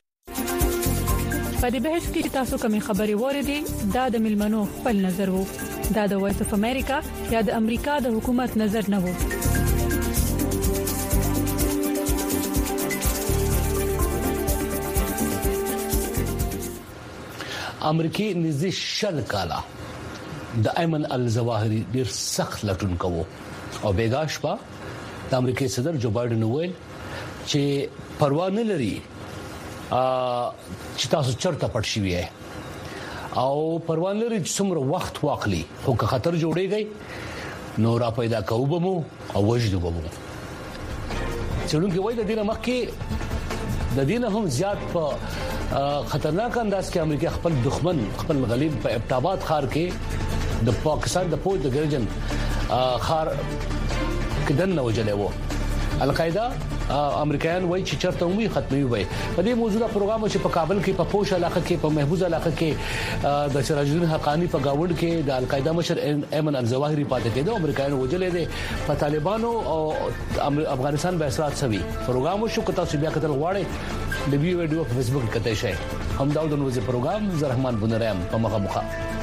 [SPEAKER 8] په دې بحث کې تاسو کومې خبرې وریدي دا د ملمنو خپل نظر وو دا د وایس اف امریکا یا د امریکا د حکومت نظر نه وو
[SPEAKER 2] امریکای نږدې شل کاله د ایمن الظواهری ډیر سخت لټون کوو او بیګاش په د امریکای صدر جو بایدن ویل چې پروا نه لري چې تاسو چرته پټ شوی او پروا نه لري چې څومره وخت واخلي خو که خطر جوړیږي نو را پیدا کوو او وجدو بمو څلون کې وای د دې مخکې د دین هم زیات په خطرناک انداز کې امریکا خپل دښمن خپل غلیب په ابټاباد ښار کې د پاکستان د پوز د ګرجن ښار کې دنه وجلې وو القاعده امریکایان وایي چې چرته وي ختمي وي په دې موضوع پروګرام چې په کابل کې په پوش علاقه کې په محفوظ علاقه کې د سراج الدین حقانی په گاوند کې د القاعده مشر ایمن الظواهری پاتې کېده امریکایان وجلې دي په طالبانو او افغانستان به اثرات سوي پروګرام شو کته چې بیا کتل غواړي د ویډیو په فیسبوک کې کته شي هم دا د نوځي پروګرام زرحمان بنرام په مخه